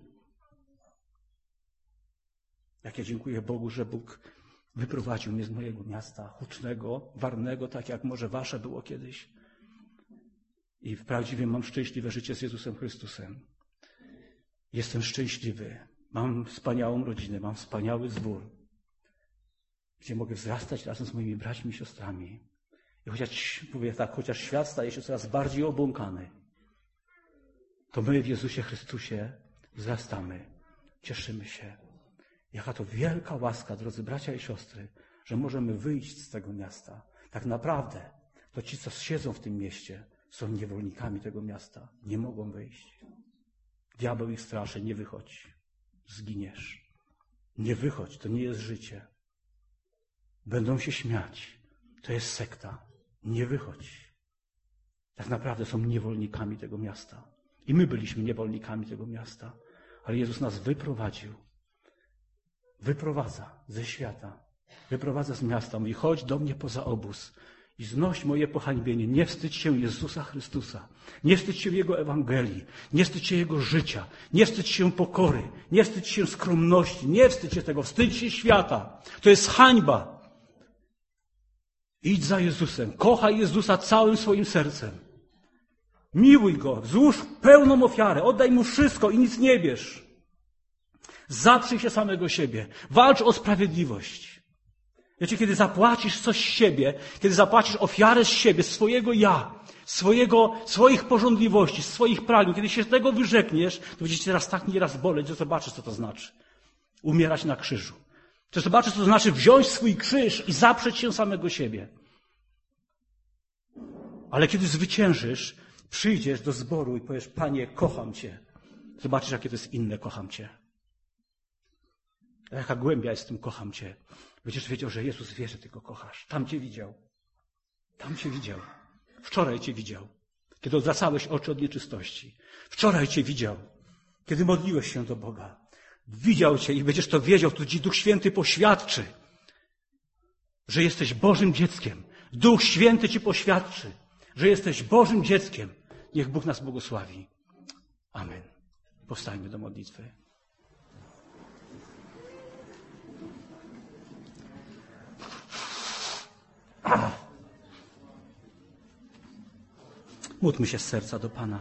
Jak ja dziękuję Bogu, że Bóg wyprowadził mnie z mojego miasta hucznego, warnego, tak jak może wasze było kiedyś. I wprawdzie mam szczęśliwe życie z Jezusem Chrystusem. Jestem szczęśliwy. Mam wspaniałą rodzinę, mam wspaniały zbór, gdzie mogę wzrastać razem z moimi braćmi i siostrami. I chociaż, mówię tak, chociaż świat staje się coraz bardziej obłąkany, to my w Jezusie Chrystusie wzrastamy, cieszymy się. Jaka to wielka łaska, drodzy bracia i siostry, że możemy wyjść z tego miasta. Tak naprawdę to ci, co siedzą w tym mieście, są niewolnikami tego miasta. Nie mogą wyjść. Diabeł ich straszy, nie wychodź. Zginiesz. Nie wychodź, to nie jest życie. Będą się śmiać. To jest sekta. Nie wychodź. Tak naprawdę są niewolnikami tego miasta. I my byliśmy niewolnikami tego miasta. Ale Jezus nas wyprowadził. Wyprowadza ze świata. Wyprowadza z miasta. Mówi, chodź do mnie poza obóz i znoś moje pohańbienie. Nie wstydź się Jezusa Chrystusa. Nie wstydź się Jego Ewangelii. Nie wstydź się Jego życia. Nie wstydź się pokory. Nie wstydź się skromności. Nie wstydź się tego. Wstydź się świata. To jest hańba. Idź za Jezusem. Kochaj Jezusa całym swoim sercem. Miłuj Go. Złóż pełną ofiarę. Oddaj Mu wszystko i nic nie bierz. Zaprzyj się samego siebie. Walcz o sprawiedliwość. Wiecie, kiedy zapłacisz coś z siebie, kiedy zapłacisz ofiarę z siebie, swojego ja, swojego, swoich porządliwości, swoich pragnień, kiedy się tego wyrzekniesz, to będziecie teraz tak nieraz boleć, że zobaczysz, co to znaczy. Umierać na krzyżu. To zobaczysz, co to znaczy wziąć swój krzyż i zaprzeć się samego siebie. Ale kiedy zwyciężysz, przyjdziesz do zboru i powiesz, Panie, kocham Cię. Zobaczysz, jakie to jest inne, kocham Cię. A jaka głębia jest w tym, kocham Cię. Będziesz wiedział, że Jezus wie, że Ty Go kochasz. Tam Cię widział. Tam Cię widział. Wczoraj Cię widział, kiedy odwracałeś oczy od nieczystości. Wczoraj Cię widział, kiedy modliłeś się do Boga. Widział Cię i będziesz to wiedział, to Ci Duch Święty poświadczy, że jesteś Bożym dzieckiem. Duch Święty Ci poświadczy, że jesteś Bożym dzieckiem. Niech Bóg nas błogosławi. Amen. Powstańmy do modlitwy. Módlmy się z serca do Pana.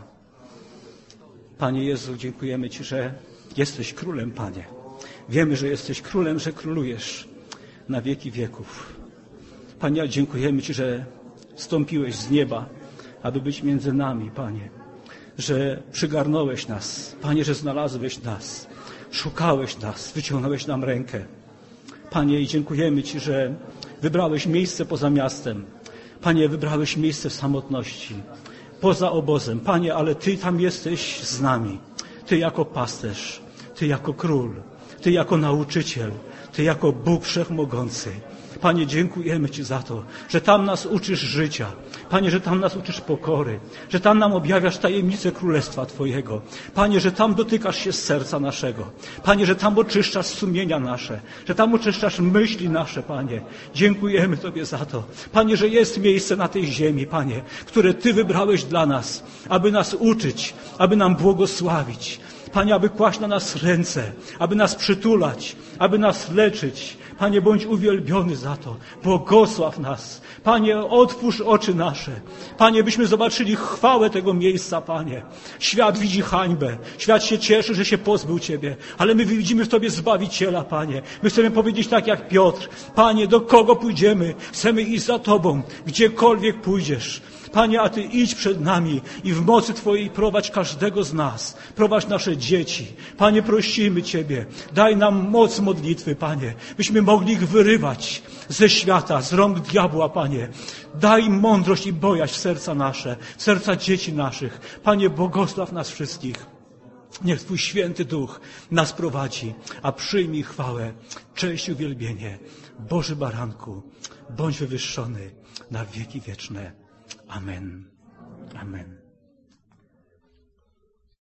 Panie Jezu, dziękujemy Ci, że jesteś królem, Panie. Wiemy, że jesteś królem, że królujesz na wieki wieków. Panie, dziękujemy Ci, że zstąpiłeś z nieba, aby być między nami, Panie. Że przygarnąłeś nas, Panie, że znalazłeś nas, szukałeś nas, wyciągnąłeś nam rękę. Panie, i dziękujemy Ci, że wybrałeś miejsce poza miastem. Panie, wybrałeś miejsce w samotności, poza obozem. Panie, ale Ty tam jesteś z nami. Ty jako pasterz, Ty jako król, Ty jako nauczyciel, Ty jako Bóg Wszechmogący. Panie, dziękujemy Ci za to, że tam nas uczysz życia. Panie, że tam nas uczysz pokory, że tam nam objawiasz tajemnice Królestwa Twojego. Panie, że tam dotykasz się z serca naszego. Panie, że tam oczyszczasz sumienia nasze, że tam oczyszczasz myśli nasze, Panie. Dziękujemy Tobie za to. Panie, że jest miejsce na tej ziemi, Panie, które Ty wybrałeś dla nas, aby nas uczyć, aby nam błogosławić. Panie, aby kłaść na nas ręce, aby nas przytulać, aby nas leczyć. Panie, bądź uwielbiony za to. Błogosław nas. Panie, otwórz oczy nasze. Panie, byśmy zobaczyli chwałę tego miejsca, Panie. Świat widzi hańbę. Świat się cieszy, że się pozbył Ciebie. Ale my widzimy w Tobie Zbawiciela, Panie. My chcemy powiedzieć tak jak Piotr. Panie, do kogo pójdziemy? Chcemy iść za Tobą, gdziekolwiek pójdziesz. Panie, a Ty idź przed nami i w mocy Twojej prowadź każdego z nas. Prowadź nasze dzieci. Panie, prosimy Ciebie, daj nam moc modlitwy, Panie, byśmy mogli ich wyrywać ze świata, z rąk diabła, Panie. Daj mądrość i bojaźń w serca nasze, w serca dzieci naszych. Panie, błogosław nas wszystkich. Niech Twój Święty Duch nas prowadzi, a przyjmij chwałę, cześć i uwielbienie. Boży Baranku, bądź wywyższony na wieki wieczne. Amen. Amen.